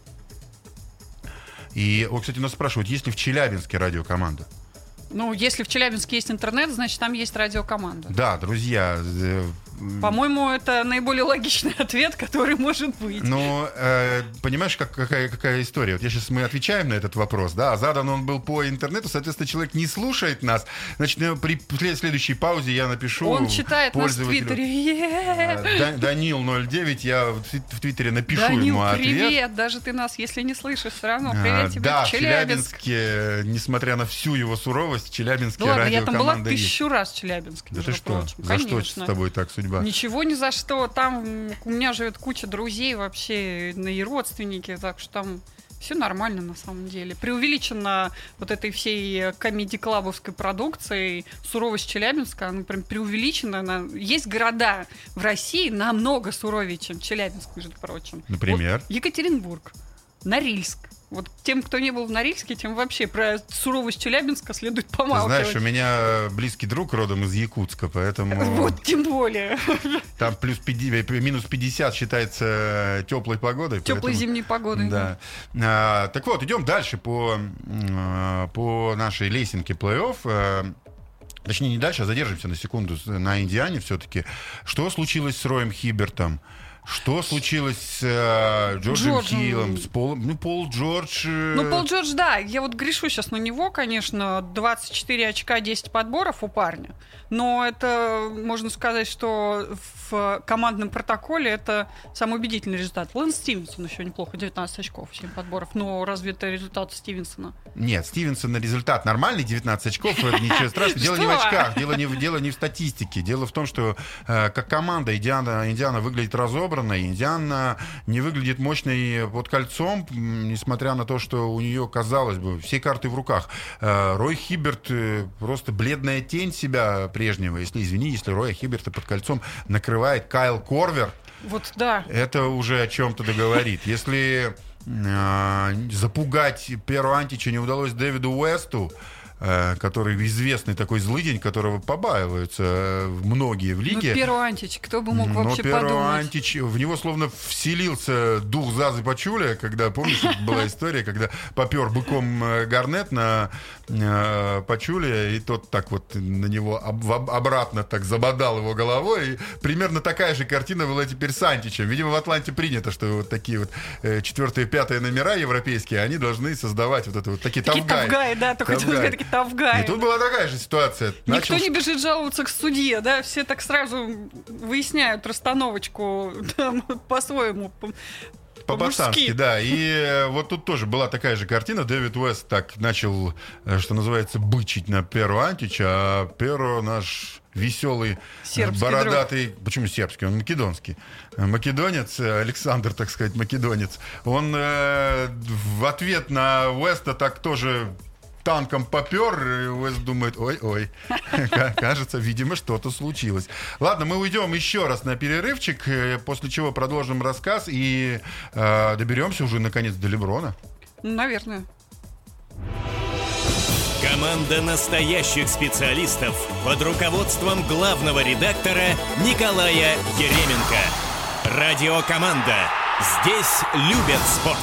И, кстати, нас спрашивают, есть ли в Челябинске радиокоманда? Ну, если в Челябинске есть интернет, значит, там есть радиокоманда. Да, друзья. По-моему, это наиболее логичный ответ, который может быть. Ну, понимаешь, какая история? Вот мы отвечаем на этот вопрос, да, а задан он был по интернету, соответственно, человек не слушает нас. Значит, при следующей паузе я напишу. Он читает нас в Твиттере. Данил 09, я в Твиттере напишу Данил, ему ответ. привет, даже ты нас, если не слышишь, все равно привет тебе, да, Челябинск. В Челябинске, несмотря на всю его суровость, Челябинске радиокоманда есть. Ладно, я там была 1000 раз в Челябинске. Да ты что? За что с тобой так судьба? Ничего ни за что. Там у меня живет куча друзей вообще, и родственники, так что там все нормально на самом деле. Преувеличена вот этой всей комеди-клабовской продукцией суровость Челябинска, она прям преувеличена. Есть города в России намного суровее, чем Челябинск, между прочим. Например? Вот Екатеринбург, Норильск. Вот тем, кто не был в Норильске, тем вообще про суровость Челябинска следует помалкивать. Ты знаешь, у меня близкий друг родом из Якутска, поэтому... Вот тем более. Там минус 50 считается теплой погодой. Теплой зимней погодой. Да. Так вот, идем дальше по нашей лесенке плей-офф. Точнее, не дальше, а задержимся на секунду на Индиане все-таки. Что случилось с Роем Хиббертом? Что случилось с Джорджем Хиллом, с Полом? Пол Джордж... Пол Джордж, да. Я вот грешу сейчас на него, конечно. 24 очка, 10 подборов у парня. Но это, можно сказать, что в командном протоколе это самый убедительный результат. Лэнс Стивенсон еще неплохо, 19 очков, 7 подборов. Но разве это результат Стивенсона? Нет, Стивенсона результат нормальный, 19 очков, это ничего страшного. Дело не в очках, дело не в статистике. Дело в том, что как команда Индиана выглядит разобранной. Индиана не выглядит мощной под кольцом, несмотря на то, что у нее, казалось бы, все карты в руках. Рой Хибберт просто бледная тень себя прежнего. Если Роя Хибберта под кольцом накрывает Кайл Корвер, вот да. Это уже о чем-то договорит. Если запугать Перу Антича не удалось Дэвиду Уэсту, который известный такой злыдень, которого побаиваются многие в лиге. Ну, Перо Антич, кто бы мог вообще подумать? Перо Антич, в него словно вселился дух Зазы Пачуля, когда, помнишь, была история, когда попер быком Гарнет на Пачуля, и тот так вот на него обратно так забодал его головой. И примерно такая же картина была теперь с Античем. Видимо, в Атланте принято, что вот такие вот 4-е, 5-е номера европейские, они должны создавать вот это вот такие тавгаи. Да, только такие тавгаи. И тут была такая же ситуация. Никто не бежит жаловаться к судье, да, все так сразу выясняют расстановочку там, по-своему. По-пацански, да. И вот тут тоже была такая же картина. Дэвид Уэст так начал, что называется, бычить на Перо Антича, а Перо наш веселый, сербский бородатый... Друг. Почему сербский? Он македонский. Македонец, Александр, так сказать, македонец. Он в ответ на Уэста так тоже... танком попер, и Уэст думает, ой-ой, кажется, видимо, что-то случилось. Ладно, мы уйдем еще раз на перерывчик, после чего продолжим рассказ и доберемся уже, наконец, до Леброна. Наверное. Команда настоящих специалистов под руководством главного редактора Николая Еременко. Радиокоманда. Здесь любят спорт.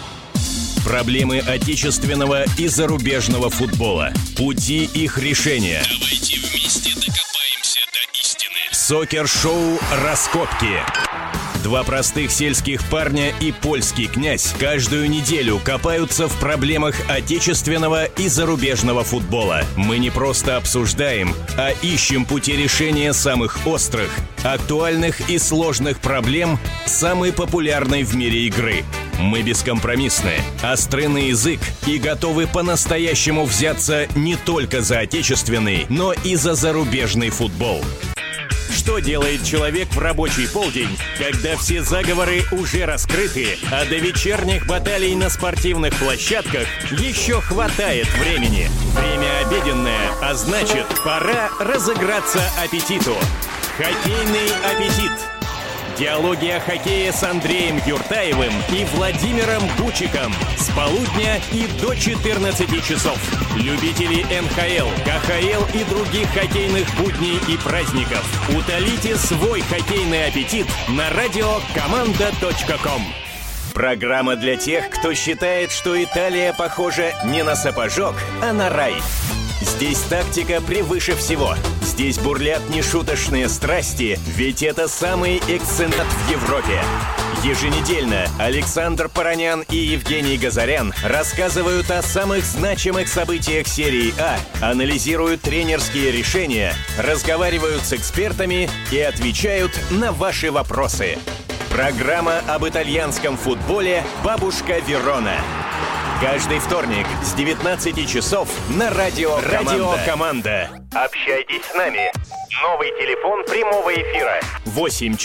Проблемы отечественного и зарубежного футбола. Пути их решения. Давайте вместе докопаемся до истины. Сокер-шоу «Раскопки». Два простых сельских парня и польский князь каждую неделю копаются в проблемах отечественного и зарубежного футбола. Мы не просто обсуждаем, а ищем пути решения самых острых, актуальных и сложных проблем самой популярной в мире игры. Мы бескомпромиссны, остры на язык и готовы по-настоящему взяться не только за отечественный, но и за зарубежный футбол. Что делает человек в рабочий полдень, когда все заговоры уже раскрыты, а до вечерних баталий на спортивных площадках еще хватает времени? Время обеденное, а значит, пора разыграться аппетиту. Хоккейный аппетит. Диалоги о хоккее с Андреем Юртаевым и Владимиром Бучиком с полудня и до 14 часов. Любители НХЛ, КХЛ и других хоккейных будней и праздников. Утолите свой хоккейный аппетит на радиокоманда.ком. Программа для тех, кто считает, что Италия похожа не на сапожок, а на рай. Здесь тактика превыше всего. Здесь бурлят нешуточные страсти, ведь это самый эксцентрат в Европе. Еженедельно Александр Паранян и Евгений Газарян рассказывают о самых значимых событиях серии А, анализируют тренерские решения, разговаривают с экспертами и отвечают на ваши вопросы. Программа об итальянском футболе «Бабушка Верона». Каждый вторник с 19 часов на Радиокоманда. Общайтесь с нами. Новый телефон прямого эфира. 8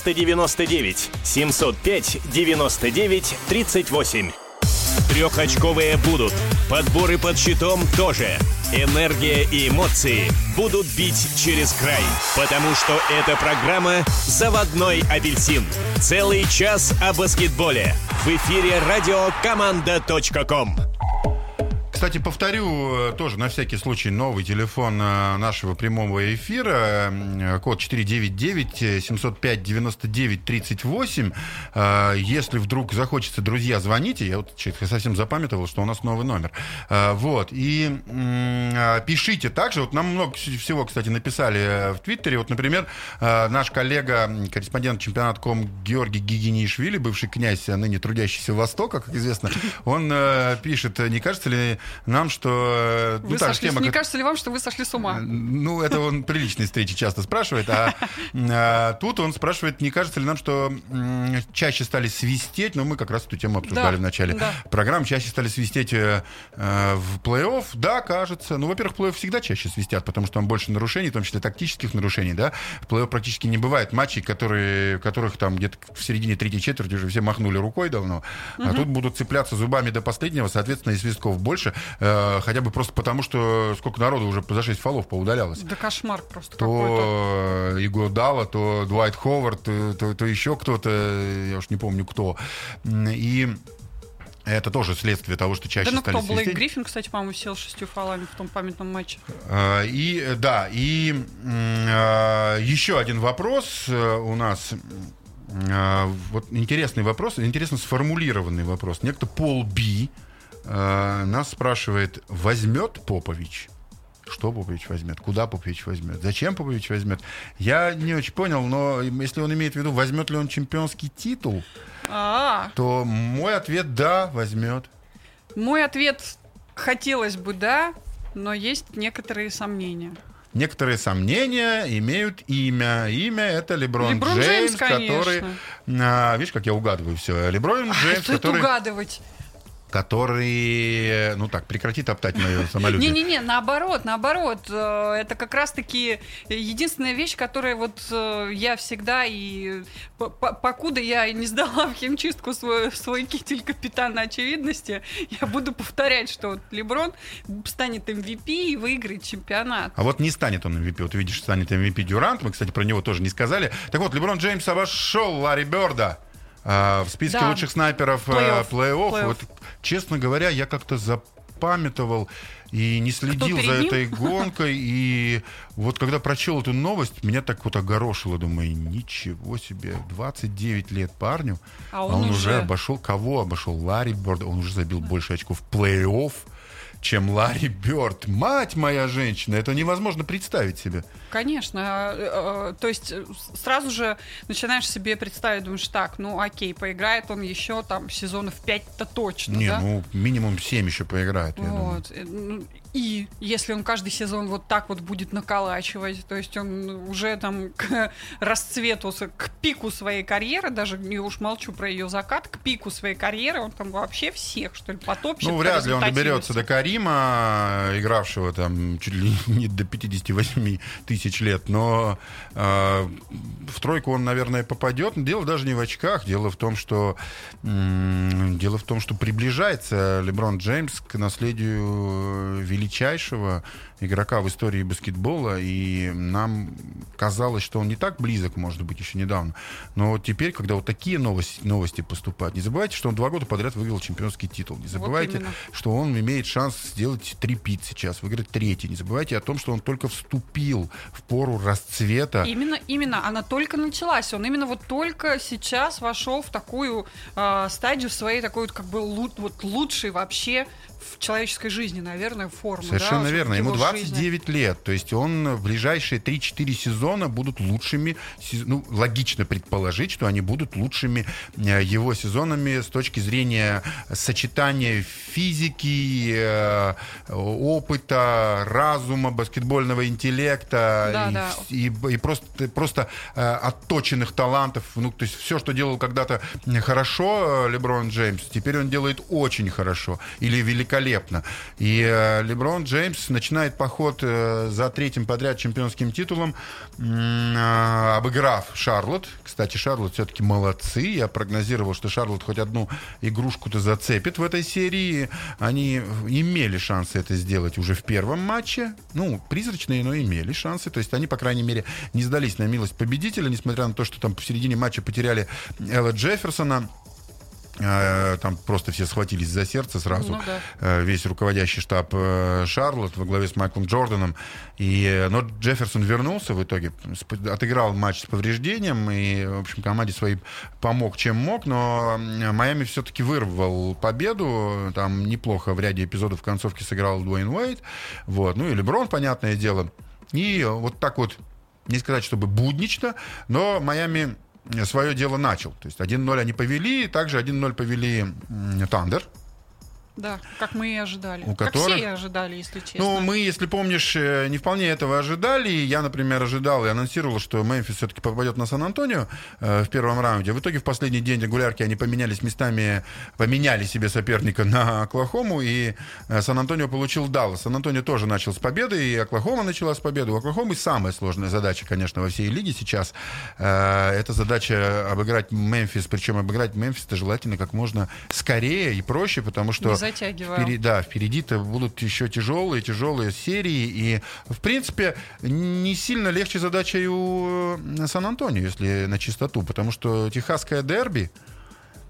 499 705 99 38. Трехочковые будут. Подборы под щитом тоже. Энергия и эмоции будут бить через край. Потому что эта программа «Заводной апельсин». Целый час о баскетболе. В эфире радиокоманда.ком. Кстати, повторю тоже на всякий случай новый телефон нашего прямого эфира. Код 499-705-99-38. Если вдруг захочется, друзья, звоните. Я вот совсем запамятовал, что у нас новый номер. Вот. И пишите также. Вот нам много всего, кстати, написали в Твиттере. Вот, например, наш коллега, корреспондент чемпионата.ком Георгий Гигинишвили, бывший князь, ныне трудящийся Востока, как известно, он пишет: не кажется ли нам, что... Не кажется ли вам, что вы сошли с ума? Ну, это он при личной встрече часто спрашивает. А тут он спрашивает, не кажется ли нам, что чаще стали свистеть, но мы как раз эту тему обсуждали в начале программы, чаще стали свистеть в плей-офф. Да, кажется. Ну, во-первых, в плей-офф всегда чаще свистят, потому что там больше нарушений, в том числе тактических нарушений, да. В плей-офф практически не бывает матчей, в которых там где-то в середине третьей четверти уже все махнули рукой давно. А тут будут цепляться зубами до последнего, соответственно, и свистков больше. Хотя бы просто потому, что сколько народу уже за 6 фолов поудалялось. Да кошмар просто то какой-то. Игуадала, то Дуайт Ховард, то еще кто-то, я уж не помню кто. И Это тоже следствие того, что чаще стали кто? Блейк свистеть. Гриффин, кстати, по-моему, сел 6 фолами в том памятном матче. Еще один вопрос у нас. Вот интересный вопрос, интересно сформулированный вопрос. Некто Пол Би нас спрашивает, возьмет Попович? Что Попович возьмет? Куда Попович возьмет? Зачем Попович возьмет? Я не очень понял, но если он имеет в виду, возьмет ли он чемпионский титул, то мой ответ — да, возьмет. Мой ответ — хотелось бы да, но есть некоторые сомнения. Некоторые сомнения имеют имя. Имя — это Леброн Джеймс, который... видишь, как я угадываю все. Леброн Джеймс, который... угадывать? Который, прекрати топтать мое самолюбие. Не-не-не, наоборот. Это как раз-таки единственная вещь, которая я всегда и... Покуда я не сдала в химчистку свой китель капитана очевидности, я буду повторять, что Леброн станет MVP и выиграет чемпионат. А вот не станет он MVP. Вот видишь, станет MVP Дюрант. Мы, кстати, про него тоже не сказали. Так вот, Леброн Джеймс обошел Ларри Бёрда в списке лучших снайперов плей-офф. Вот, честно говоря, я как-то запамятовал и не следил за этой гонкой. И вот когда прочел эту новость, меня так вот огорошило. Думаю, ничего себе, 29 лет парню. А он уже обошел... Кого обошел? Ларри Бёрда. Он уже забил больше очков в плей-офф, чем Ларри Бёрд. Мать моя женщина, это невозможно представить себе. Конечно. То есть сразу же начинаешь себе представить, думаешь, так, окей, поиграет он еще там сезонов 5-то точно. Минимум 7 еще поиграет. Вот. И если он каждый сезон вот так вот будет наколачивать, то есть он уже там к расцвету, к пику своей карьеры, даже не уж молчу про ее закат, к пику своей карьеры, он там вообще всех, что ли, потопчет. Вряд ли он доберется до Карима, игравшего там чуть ли не до 58 тысяч лет, но в тройку он, наверное, попадет. Дело даже не в очках, дело в том, что приближается Леброн Джеймс к наследию величайшего игрока в истории баскетбола, и нам казалось, что он не так близок, может быть, еще недавно. Но вот теперь, когда вот такие новости поступают, не забывайте, что он 2 года подряд выиграл чемпионский титул. Не забывайте, что он имеет шанс сделать трипит сейчас, выиграть 3-й. Не забывайте о том, что он только вступил в пору расцвета. Именно. Она только началась. Он именно вот только сейчас вошел в такую стадию своей такой лучшей вообще в человеческой жизни, наверное, формы. Совершенно верно. Ему 29 жизни. лет. То есть он в ближайшие 3-4 сезона будут лучшими. Логично предположить, что они будут лучшими его сезонами с точки зрения сочетания физики, опыта, разума, баскетбольного интеллекта и просто отточенных талантов. То есть все, что делал когда-то хорошо Леброн Джеймс, теперь он делает очень хорошо или великолепно. И Леброн Джеймс начинает поход за 3-м подряд чемпионским титулом, обыграв Шарлотт. Кстати, Шарлотт все-таки молодцы. Я прогнозировал, что Шарлотт хоть одну игрушку-то зацепит в этой серии. Они имели шансы это сделать уже в первом матче. Призрачные, но имели шансы. То есть они, по крайней мере, не сдались на милость победителя, несмотря на то, что там в середине матча потеряли Элла Джефферсона. Там просто все схватились за сердце сразу. Весь руководящий штаб Шарлотт во главе с Майклом Джорданом. Но Джефферсон вернулся в итоге, отыграл матч с повреждением и, в общем, команде своей помог, чем мог. Но Майами все-таки вырвал победу. Там неплохо в ряде эпизодов в концовке сыграл Дуэйн Уэйд. И Леброн, понятное дело. И вот так вот, не сказать, чтобы буднично, но Майами свое дело начал. То есть 1-0 они повели, также 1-0 повели Тандер. Да, как мы и ожидали. Все и ожидали, если честно. Мы, если помнишь, не вполне этого ожидали. Я, например, ожидал и анонсировал, что Мемфис все-таки попадет на Сан-Антонио в первом раунде. В итоге в последний день регулярки они поменяли себе соперника на Оклахому, и Сан-Антонио получил Даллас. Сан-Антонио тоже начал с победы, и Оклахома начала с победы. У Оклахомы самая сложная задача, конечно, во всей лиге сейчас. Это задача обыграть Мемфис, причем обыграть Мемфис-то желательно как можно скорее и проще, потому что впереди-то будут еще тяжелые серии. И, в принципе, не сильно легче задача и у Сан-Антонио, если на чистоту. Потому что техасское дерби,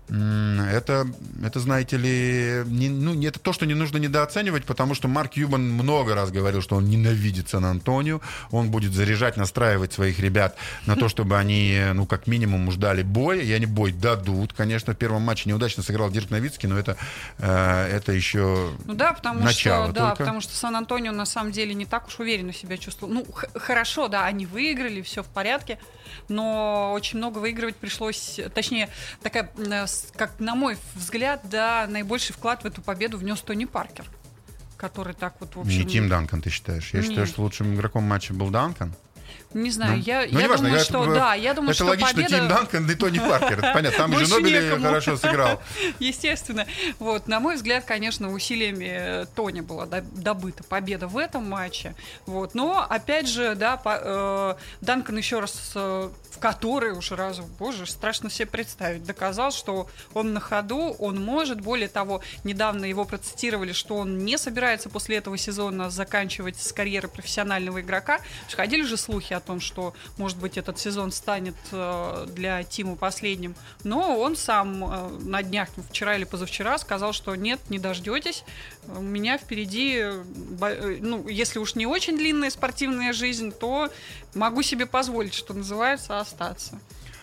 Это, знаете ли, это то, что не нужно недооценивать, потому что Марк Кьюбан много раз говорил, что он ненавидит Сан-Антонио, он будет заряжать, настраивать своих ребят на то, чтобы они, как минимум, ждали боя, и они бой дадут. Конечно, в первом матче неудачно сыграл Дирк Новицкий, но это еще начало только. Потому что Сан-Антонио на самом деле не так уж уверенно себя чувствовал. Хорошо, да, они выиграли, все в порядке, но очень много выигрывать пришлось, точнее, такая, как на мой взгляд, да, наибольший вклад в эту победу внес Тони Паркер, который так вот, в общем... Не Тим Данкан, ты считаешь? Я считаю, что лучшим игроком матча был Данкан. Не знаю, я думаю, что логично, победа... Тим Данкан и Тони Паркер. Это понятно, там же Нобели хорошо сыграл. Естественно. На мой взгляд, конечно, усилиями Тони была добыта победа в этом матче. Но, опять же, да, Данкан еще раз, в который уже разу, боже, страшно себе представить, доказал, что он на ходу, он может. Более того, недавно его процитировали, что он не собирается после этого сезона заканчивать с карьерой профессионального игрока. Ходили же слухи о том, что, может быть, этот сезон станет для Тима последним. Но он сам на днях, вчера или позавчера, сказал, что нет, не дождетесь. У меня впереди, если уж не очень длинная спортивная жизнь, то могу себе позволить, что называется, остаться.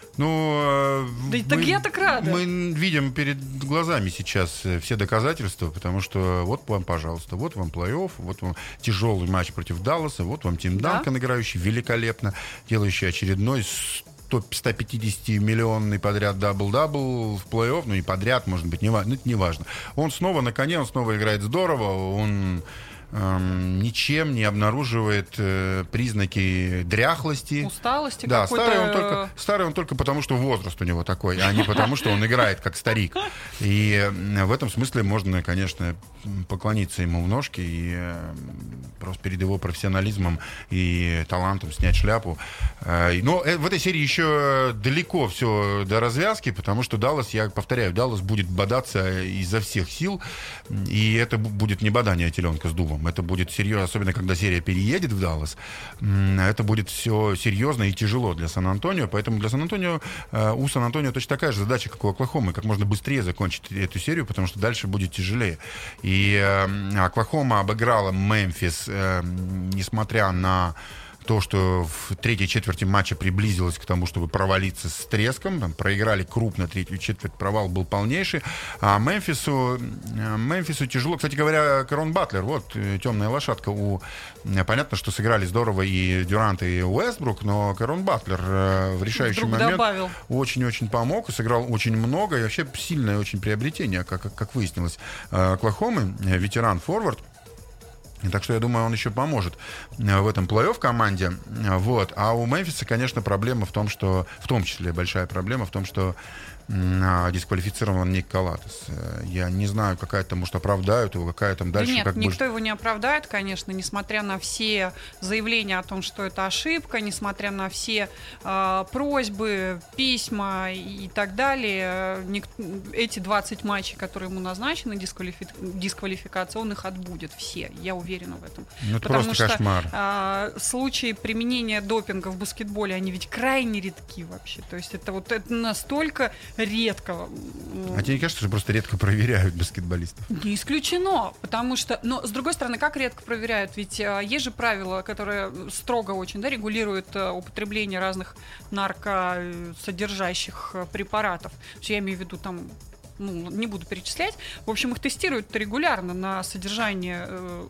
Я так рада. Мы видим перед глазами сейчас все доказательства, потому что вот вам, пожалуйста, вот вам плей-офф, вот вам тяжелый матч против Далласа, вот вам Тим Данкан, играющий великолепно, делающий очередной 150-миллионный подряд дабл-дабл в плей-офф, не подряд, может быть, не важно. Он снова на коне, он снова играет здорово, он ничем не обнаруживает признаки дряхлости. Усталости какой-то. Старый он только потому, что возраст у него такой, а не потому, что он играет как старик. И в этом смысле можно, конечно, поклониться ему в ножки и просто перед его профессионализмом и талантом снять шляпу. Но в этой серии еще далеко все до развязки, потому что Даллас, я повторяю, Даллас будет бодаться изо всех сил, и это будет не бодание, а теленка с дубом. Это будет серьезно, особенно когда серия переедет в Даллас. Это будет все серьезно и тяжело для Сан-Антонио. Поэтому для Сан-Антонио, у Сан-Антонио точно такая же задача, как у Оклахомы, как можно быстрее закончить эту серию, потому что дальше будет тяжелее. И Оклахома обыграла Мемфис, несмотря на то, что в третьей четверти матча приблизилось к тому, чтобы провалиться с треском. Там проиграли крупно третью четверть, провал был полнейший. А Мемфису тяжело. Кстати говоря, Кэрон Батлер, вот темная лошадка. Понятно, что сыграли здорово и Дюрант, и Уэстбрук, но Кэрон Батлер в решающий момент очень-очень помог и сыграл очень много. И вообще сильное очень приобретение, как выяснилось, Оклахомы, ветеран-форвард. Так что, я думаю, он еще поможет в этом плей-офф команде. А у Мемфиса, конечно, проблема в том, что, в том числе большая проблема в том, что дисквалифицирован Ник Калатес. Я не знаю, какая там, может, оправдают его, какая там дальше... Да нет, никто его не оправдает, конечно, несмотря на все заявления о том, что это ошибка, несмотря на все просьбы, письма и так далее. Эти 20 матчей, которые ему назначены, дисквалификация, он их отбудет все, я уверена в этом. Это потому просто кошмар. Что случаи применения допинга в баскетболе, они ведь крайне редки вообще. То есть это настолько редко. А тебе не кажется, что просто редко проверяют баскетболистов? Не исключено, потому что... Но, с другой стороны, как редко проверяют? Ведь есть же правила, которые строго очень регулируют употребление разных наркосодержащих препаратов. Я имею в виду там... не буду перечислять. В общем, их тестируют регулярно на содержание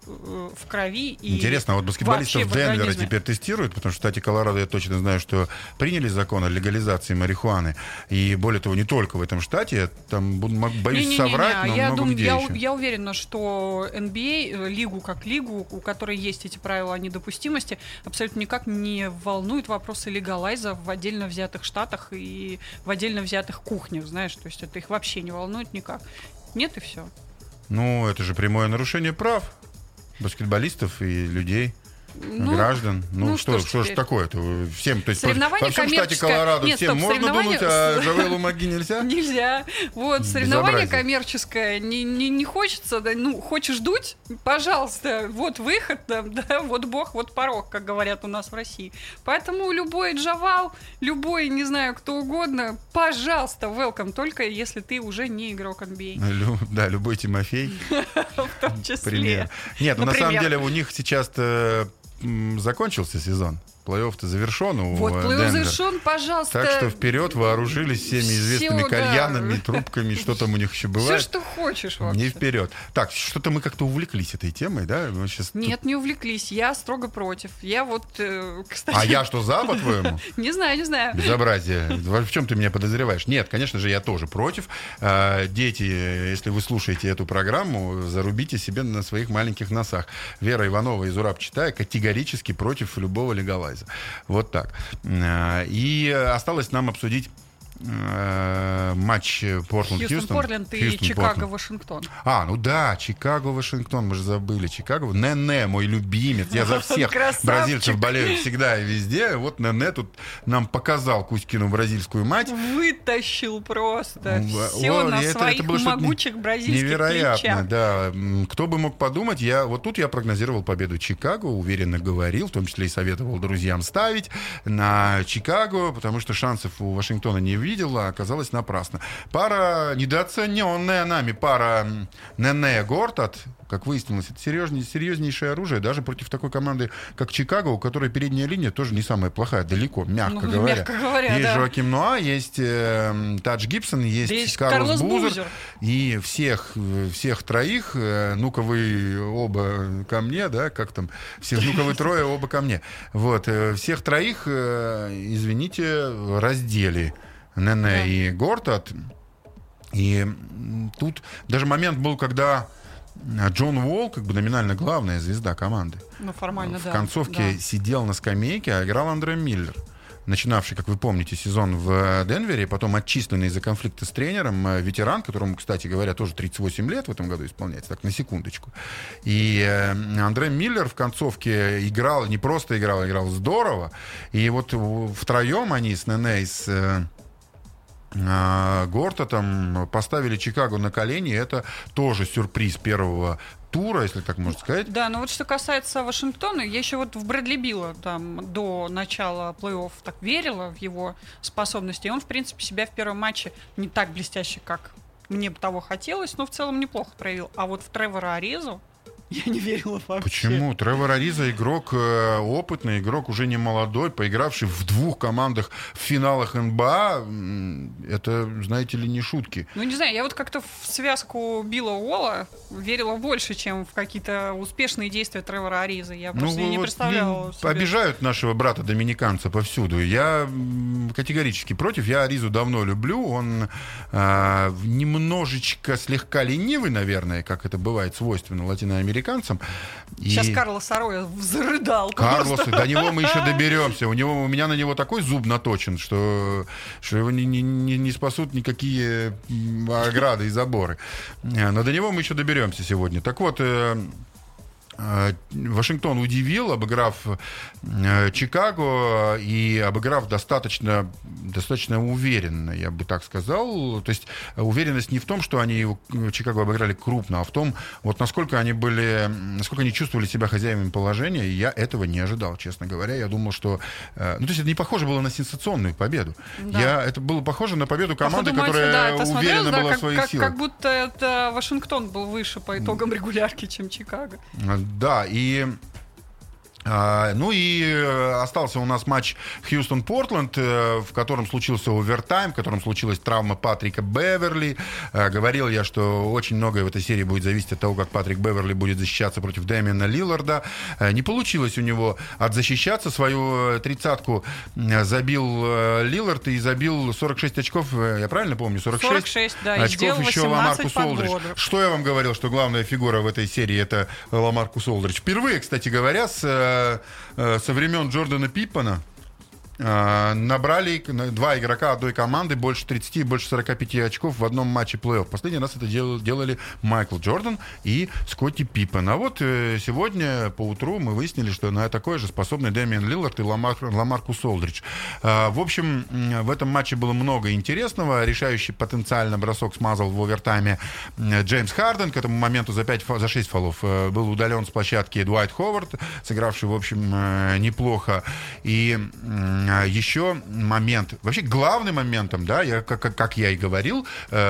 в крови. Интересно, а вот баскетболистов Денвера теперь тестируют, потому что в штате Колорадо я точно знаю, что приняли закон о легализации марихуаны. И более того, не только в этом штате, там, боюсь соврать, но много где еще. Я уверена, что NBA, лигу как лигу, у которой есть эти правила о недопустимости, абсолютно никак не волнуют вопросы легалайза в отдельно взятых штатах и в отдельно взятых кухнях, знаешь, то есть это их вообще не волнует никак. Нет, и все. Это же прямое нарушение прав баскетболистов и людей. граждан. Что ж такое-то? Всем, то есть во всем штате Колорадо всем можно думать, а Джавелу Маги нельзя? Нельзя. Вот, соревнование коммерческое не хочется, хочешь дуть? Пожалуйста, вот выход, да, вот бог, вот порог, как говорят у нас в России. Поэтому любой Джавал, любой, не знаю, кто угодно, пожалуйста, welcome, только если ты уже не игрок NBA. Да, любой Тимофей. В том числе. Нет, на самом деле у них сейчас-то закончился сезон. Плей-офф-то завершен у плей-офф завершен, пожалуйста. Так что вперед, вооружились всеми известными кальянами, трубками, что там у них еще бывает. Все, что хочешь вообще. Не вперед. Так, что-то мы как-то увлеклись этой темой, да? Нет, не увлеклись. Я строго против. Я кстати... А я что, за, по-твоему? Не знаю. Безобразие. В чем ты меня подозреваешь? Нет, конечно же, я тоже против. Дети, если вы слушаете эту программу, зарубите себе на своих маленьких носах. Вера Иванова из «Ураб читая» категорически против любого легалайза. Вот так. И осталось нам обсудить матч Портленд-Хьюстон. Портленд и Чикаго-Вашингтон. Чикаго-Вашингтон, мы же забыли. Чикаго. Нене, мой любимец. Я за всех бразильцев болею всегда и везде. Вот Нене тут нам показал Кузькину бразильскую мать. Вытащил просто все на своих могучих бразильских невероятно, плечах. Да. Кто бы мог подумать, я прогнозировал победу Чикаго, уверенно говорил, в том числе и советовал друзьям ставить на Чикаго, потому что шансов у Вашингтона не видела, оказалось напрасно. Пара, недооцененная нами пара Нене Гортат, как выяснилось, это серьезнейшее оружие, даже против такой команды, как Чикаго, у которой передняя линия тоже не самая плохая, далеко, мягко говоря. Есть Жоаким Ноа, есть Тадж Гибсон, есть Карлос Бузер. И всех троих, ну-ка вы оба ко мне, да, как там, ну-ка вы трое оба ко мне. Вот, всех троих, извините, раздели Нене и Гортат. И тут даже момент был, когда Джон Уолл, как бы номинально главная звезда команды, формально, в концовке сидел на скамейке, а играл Андре Миллер, начинавший, как вы помните, сезон в Денвере, потом отчисленный из-за конфликта с тренером, ветеран, которому, кстати говоря, тоже 38 лет в этом году исполняется, так, на секундочку. И Андре Миллер в концовке играл, не просто играл, играл здорово. И вот втроем они с Нене и с Гортатом поставили Чикаго на колени. Это тоже сюрприз первого тура, если так можно сказать. Да, но вот что касается Вашингтона, я еще вот в Брэдли Билла там до начала плей-офф так верила в его способности. И он, в принципе, себя в первом матче не так блестяще, как мне бы того хотелось, но в целом неплохо проявил. А вот в Тревора Аризу я не верила вообще. Почему? Тревор Ариза игрок опытный, игрок уже не молодой, поигравший в 2 командах в финалах НБА. Это, знаете ли, не шутки. Ну, не знаю, я вот как-то в связку Билла Уолла верила больше, чем в какие-то успешные действия Тревора Ариза. Я просто не представляла себе. Обижают нашего брата-доминиканца повсюду. Я категорически против. Я Аризу давно люблю. Он немножечко слегка ленивый, наверное, как это бывает свойственно латиноамериканцам. Сейчас Карлос Ароя зарыдал. Карлос, до него мы еще доберемся. У меня на него такой зуб наточен, что его не спасут никакие ограды и заборы. Но до него мы еще доберемся сегодня. Так вот, Вашингтон удивил, обыграв Чикаго и обыграв достаточно уверенно, я бы так сказал. То есть уверенность не в том, что они Чикаго обыграли крупно, а в том, вот насколько они чувствовали себя хозяевами положения, и я этого не ожидал, честно говоря. Я думал, что... то есть это не похоже было на сенсационную победу. Да. Это было похоже на победу команды, которая уверенно была в своих силах. Как будто это Вашингтон был выше по итогам регулярки, чем Чикаго. Да, и остался у нас матч Хьюстон-Портленд, в котором случился овертайм, в котором случилась травма Патрика Беверли. Говорил я, что очень многое в этой серии будет зависеть от того, как Патрик Беверли будет защищаться против Дэмиана Лилларда. Не получилось у него отзащищаться. Свою 30-ку забил Лиллард и забил 46 очков. Я правильно помню? 46 да, очков еще Ламаркус Олдридж. Что я вам говорил, что главная фигура в этой серии — это Ламаркус Олдридж. Впервые, кстати говоря, со времен Джордана Пиппана набрали 2 игрока одной команды больше 30 и больше 45 очков в одном матче плей-офф. Последний раз это делали Майкл Джордан и Скотти Пиппен. А вот сегодня поутру мы выяснили, что на такой же способны Дэмиан Лиллард и Ламаркус Олдридж. В общем, в этом матче было много интересного. Решающий потенциально бросок смазал в овертайме Джеймс Харден. К этому моменту за 6 фолов был удален с площадки Дуайт Ховард, сыгравший, в общем, неплохо. И еще момент, вообще главным моментом, да, как я и говорил,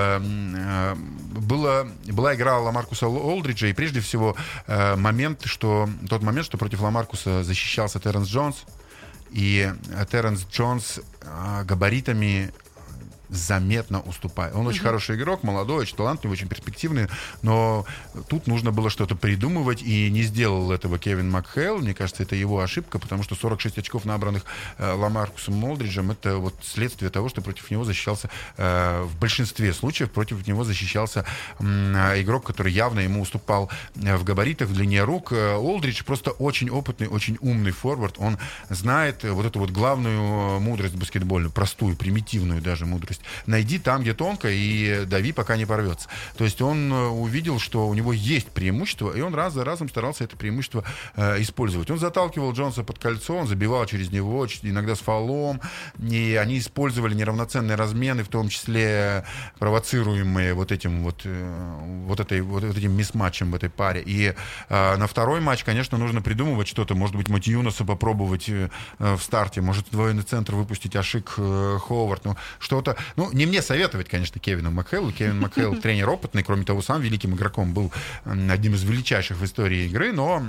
была игра Ламаркуса Олдриджа, и прежде всего тот момент, что против Ламаркуса защищался Терренс Джонс, и Терренс Джонс габаритами заметно уступает. Он очень хороший игрок, молодой, очень талантливый, очень перспективный, но тут нужно было что-то придумывать, и не сделал этого Кевин Макхейл. Мне кажется, это его ошибка, потому что 46 очков, набранных Ламаркусом Олдриджем, это вот следствие того, что против него защищался, в большинстве случаев против него защищался игрок, который явно ему уступал в габаритах, в длине рук. Олдридж просто очень опытный, очень умный форвард. Он знает вот эту вот главную мудрость баскетбольную, простую, примитивную даже мудрость. Найди там, где тонко, и дави, пока не порвется. То есть он увидел, что у него есть преимущество, и он раз за разом старался это преимущество использовать. Он заталкивал Джонса под кольцо, он забивал через него, иногда с фолом, и они использовали неравноценные размены, в том числе провоцируемые вот этим мисс-матчем в этой паре. И на второй матч, конечно, нужно придумывать что-то. Может быть, Матьюнаса попробовать в старте, может, двойный центр выпустить Ашик Ховард, что-то. Не мне советовать, конечно, Кевину Макхейлу. Кевин Макхейл тренер опытный, кроме того, сам великим игроком был, одним из величайших в истории игры, но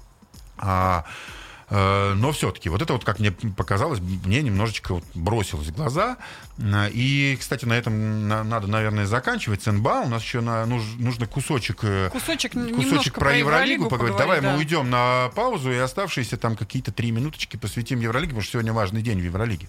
все-таки, вот это вот, как мне показалось, мне немножечко вот бросилось в глаза. И, кстати, на этом надо, наверное, заканчивать. ЦНБА. У нас еще нужно кусочек про Евролигу поговорить. Давай мы уйдем на паузу, и оставшиеся там какие-то 3 минуточки посвятим Евролиге, потому что сегодня важный день в Евролиге.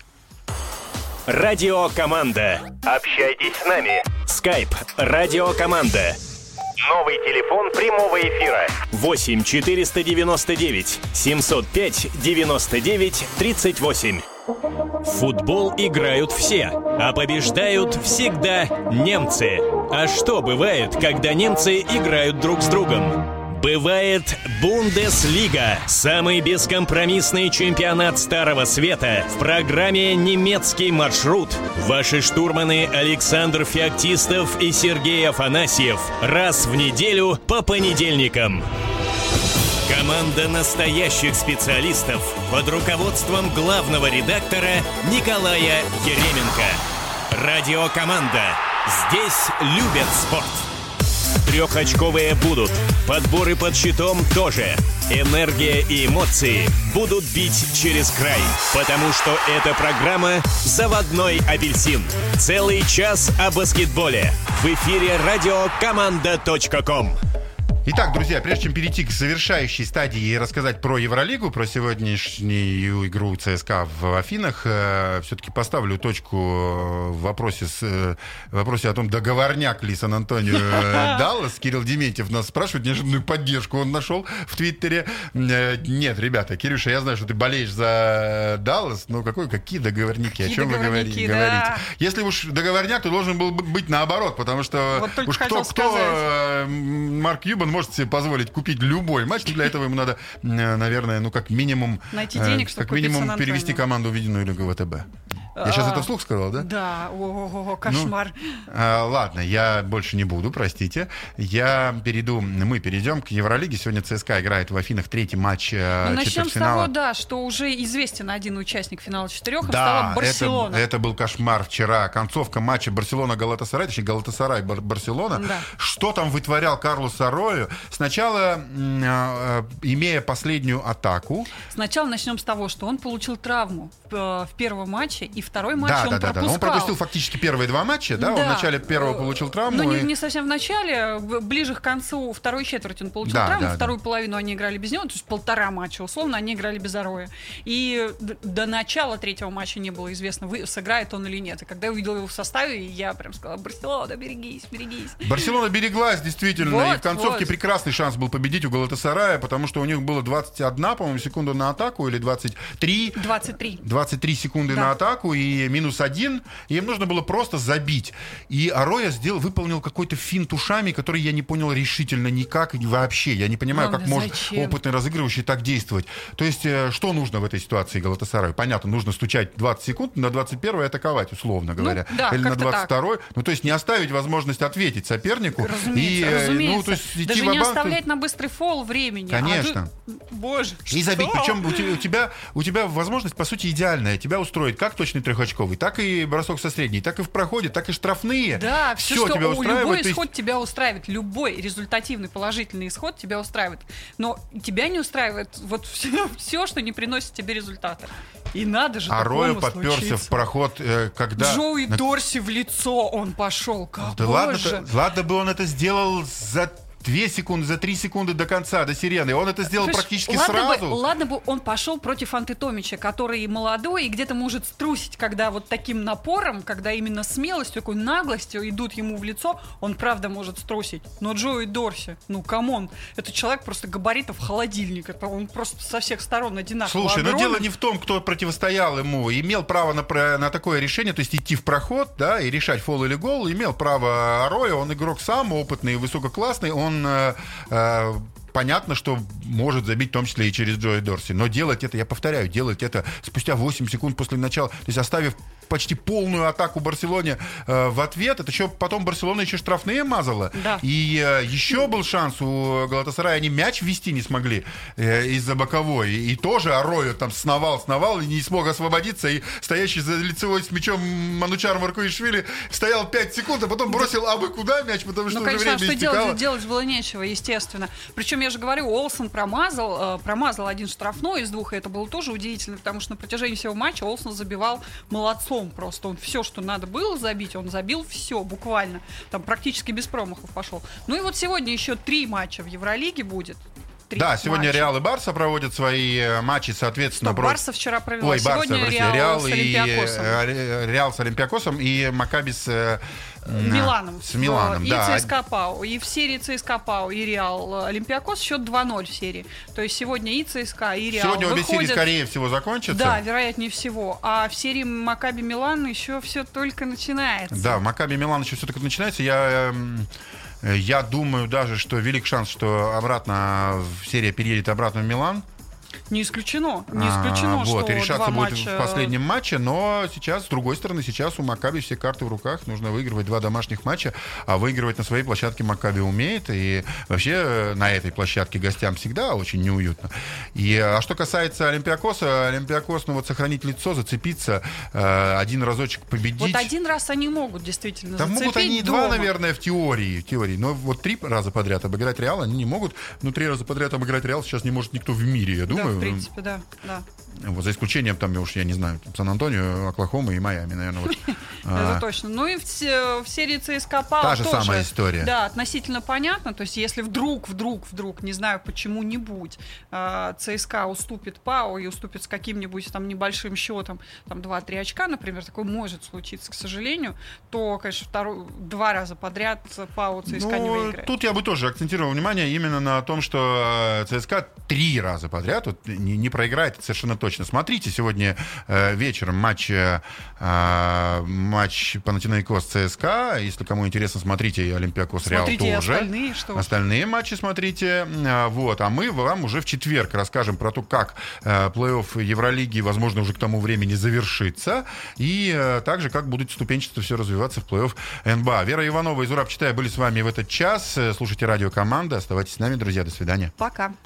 Радиокоманда. Общайтесь с нами. Скайп. Радиокоманда. Новый телефон прямого эфира. 8 499 705 99 38. В футбол играют все, а побеждают всегда немцы. А что бывает, когда немцы играют друг с другом? Бывает Бундеслига. Самый бескомпромиссный чемпионат Старого Света в программе «Немецкий маршрут». Ваши штурманы Александр Феоктистов и Сергей Афанасьев раз в неделю по понедельникам. Команда настоящих специалистов под руководством главного редактора Николая Еременко. Радиокоманда. Здесь любят спорт. Трехочковые будут. Подборы под щитом тоже. Энергия и эмоции будут бить через край. Потому что эта программа «Заводной апельсин». Целый час о баскетболе. В эфире радиокоманда.ком. Итак, друзья, прежде чем перейти к завершающей стадии и рассказать про Евролигу, про сегодняшнюю игру ЦСКА в Афинах, все-таки поставлю точку в вопросе о том, договорняк ли Сан-Антонио Даллас. Кирилл Дементьев нас спрашивает, неожиданную поддержку он нашел в Твиттере. Нет, ребята, Кирюша, я знаю, что ты болеешь за Даллас, но какие договорники? О чем вы говорите? Да. Если уж договорняк, то должен был быть наоборот, потому что вот уж кто Марк Кьюбан может себе позволить купить любой матч, для этого ему надо, наверное, как минимум найти денег, чтобы как минимум перевести команду в единую лигу ВТБ. Я сейчас это вслух сказал, да? Да, кошмар. Ладно, я больше не буду, простите. Мы перейдем к Евролиге. Сегодня ЦСКА играет в Афинах третий матч четвертьфинала. Начнем с того, что уже известен один участник финала 4, стала Барселона. Это был кошмар вчера. Концовка матча Барселона-Галатасарай, точнее Галатасарай-Барселона. Да. Что там вытворял Карлос Арроё? Сначала, имея последнюю атаку. Сначала начнем с того, что он получил травму в первом матче, и второй матч он пропускал. Он пропустил фактически первые два матча, да? Он в начале первого получил травму. Ну, не совсем в начале, ближе к концу второй четверти он получил травму, вторую половину они играли без него, то есть полтора матча, условно, они играли без Ароя. И до начала третьего матча не было известно, сыграет он или нет. И когда я увидела его в составе, я прям сказала: Барселона, берегись. Барселона береглась, действительно, и в концовке прекрасный шанс был победить у Галатасарая, потому что у них было 21, по-моему, секунду на атаку, или 23. 23 секунды на атаку, и -1, и им нужно было просто забить. И Ароя выполнил какой-то финт ушами, который я не понял решительно никак и вообще. Я не понимаю, как может опытный разыгрывающий так действовать. То есть, что нужно в этой ситуации Галатасараю? Понятно, нужно стучать 20 секунд, на 21-й атаковать, условно говоря. Или на 22-й. Ну, то есть, не оставить возможность ответить сопернику. Разумеется. Ну, то есть, идти даже в-банк, не оставлять на быстрый фол времени. Конечно. Боже, и забить. Причем у тебя возможность, по сути, идеальная. Тебя устроит как точный трехочковый, так и бросок со средней, так и в проходе, так и штрафные. Да, все что тебя устраивает. Любой исход тебя устраивает. Любой результативный положительный исход тебя устраивает. Но тебя не устраивает вот все, что не приносит тебе результата. И надо же Ароя подперся в проход, когда... Джоуи Дорси в лицо он пошел. Да ладно бы он это сделал за 2 секунды, за 3 секунды до конца, до сирены. Он это сделал практически сразу. Ладно бы он пошел против Антетомича, который молодой и где-то может струсить, когда вот таким напором, когда именно смелостью, такой наглостью идут ему в лицо, он правда может струсить. Но Джоуи Дорси, ну камон, это человек просто габаритов холодильник. Это он просто со всех сторон одинаково Слушай, огромный. но дело не в том, кто противостоял ему. Имел право на такое решение, то есть идти в проход, да, и решать фол или гол. Имел право Ароя, он игрок сам, опытный, высококлассный, он понятно, что может забить в том числе и через Джоуи Дорси. Но делать это, я повторяю, делать это спустя 8 секунд после начала, то есть оставив почти полную атаку Барселоне в ответ. Это еще потом Барселона еще штрафные мазала. Да. И еще был шанс у Галатасарая, они мяч ввести не смогли из-за боковой. И тоже Ароя там сновал и не смог освободиться. И стоящий за лицевой с мячом Манучар Маркуишвили стоял 5 секунд, а потом бросил абы куда мяч, потому что уже время истекало. Делать было нечего, естественно. Причем я же говорю, Олсен промазал один штрафной из двух, и это было тоже удивительно, потому что на протяжении всего матча Олсен забивал молодцом просто. Он все, что надо было забить, он забил все, буквально. Там практически без промахов пошел. Ну и вот сегодня еще 3 матча в Евролиге будет. Сегодня матча. Реал и Барса проводят свои матчи, соответственно. Барса вчера провела. Сегодня Реал с Олимпиакосом. Реал с Олимпиакосом и Макаби с Миланом. И ЦСКА ПАО. И в серии ЦСКА ПАО и Реал Олимпиакос счет 2-0 в серии. То есть сегодня и ЦСКА, и Реал сегодня выходят... обе серии, скорее всего, закончатся. Да, вероятнее всего. А в серии Макаби Милан еще все только начинается. Да, Макаби Милан еще все только начинается. Я думаю даже, что велик шанс, что серия переедет обратно в Милан. Не исключено. Что и решаться будет матча... в последнем матче, но сейчас, с другой стороны, сейчас у Макаби все карты в руках, нужно выигрывать 2 домашних матча, а выигрывать на своей площадке Макаби умеет, и вообще на этой площадке гостям всегда очень неуютно. А что касается Олимпиакос, сохранить лицо, зацепиться, один разочек победить. Вот один раз они могут действительно там зацепить. Могут они дома. 2, наверное, в теории, но вот 3 раза подряд обыграть Реал они не могут, 3 раза подряд обыграть Реал сейчас не может никто в мире, я думаю. Да, в принципе, да. Вот, за исключением, там, я не знаю, Сан-Антонио, Оклахома и Майами, наверное. Это точно. Ну и в серии ЦСКА ПАО та же самая история. Да, относительно понятно. То есть если вдруг, не знаю почему-нибудь, ЦСКА уступит ПАО и уступит с каким-нибудь там небольшим счетом, там 2-3 очка, например, такое может случиться, к сожалению, то, конечно, 2 раза подряд ПАО ЦСКА не выиграет. Тут я бы тоже акцентировал внимание именно на том, что ЦСКА 3 раза подряд не проиграет, это совершенно точно. Смотрите сегодня вечером матч Панатинаикос ЦСКА. Если кому интересно, смотрите Олимпиакос Реал тоже. Остальные матчи смотрите. А мы вам уже в четверг расскажем про то, как плей-офф Евролиги, возможно, уже к тому времени завершится. И также, как будет ступенчато все развиваться в плей-офф НБА. Вера Иванова и Зураб Читая были с вами в этот час. Слушайте радио «Команда». Оставайтесь с нами, друзья. До свидания. Пока.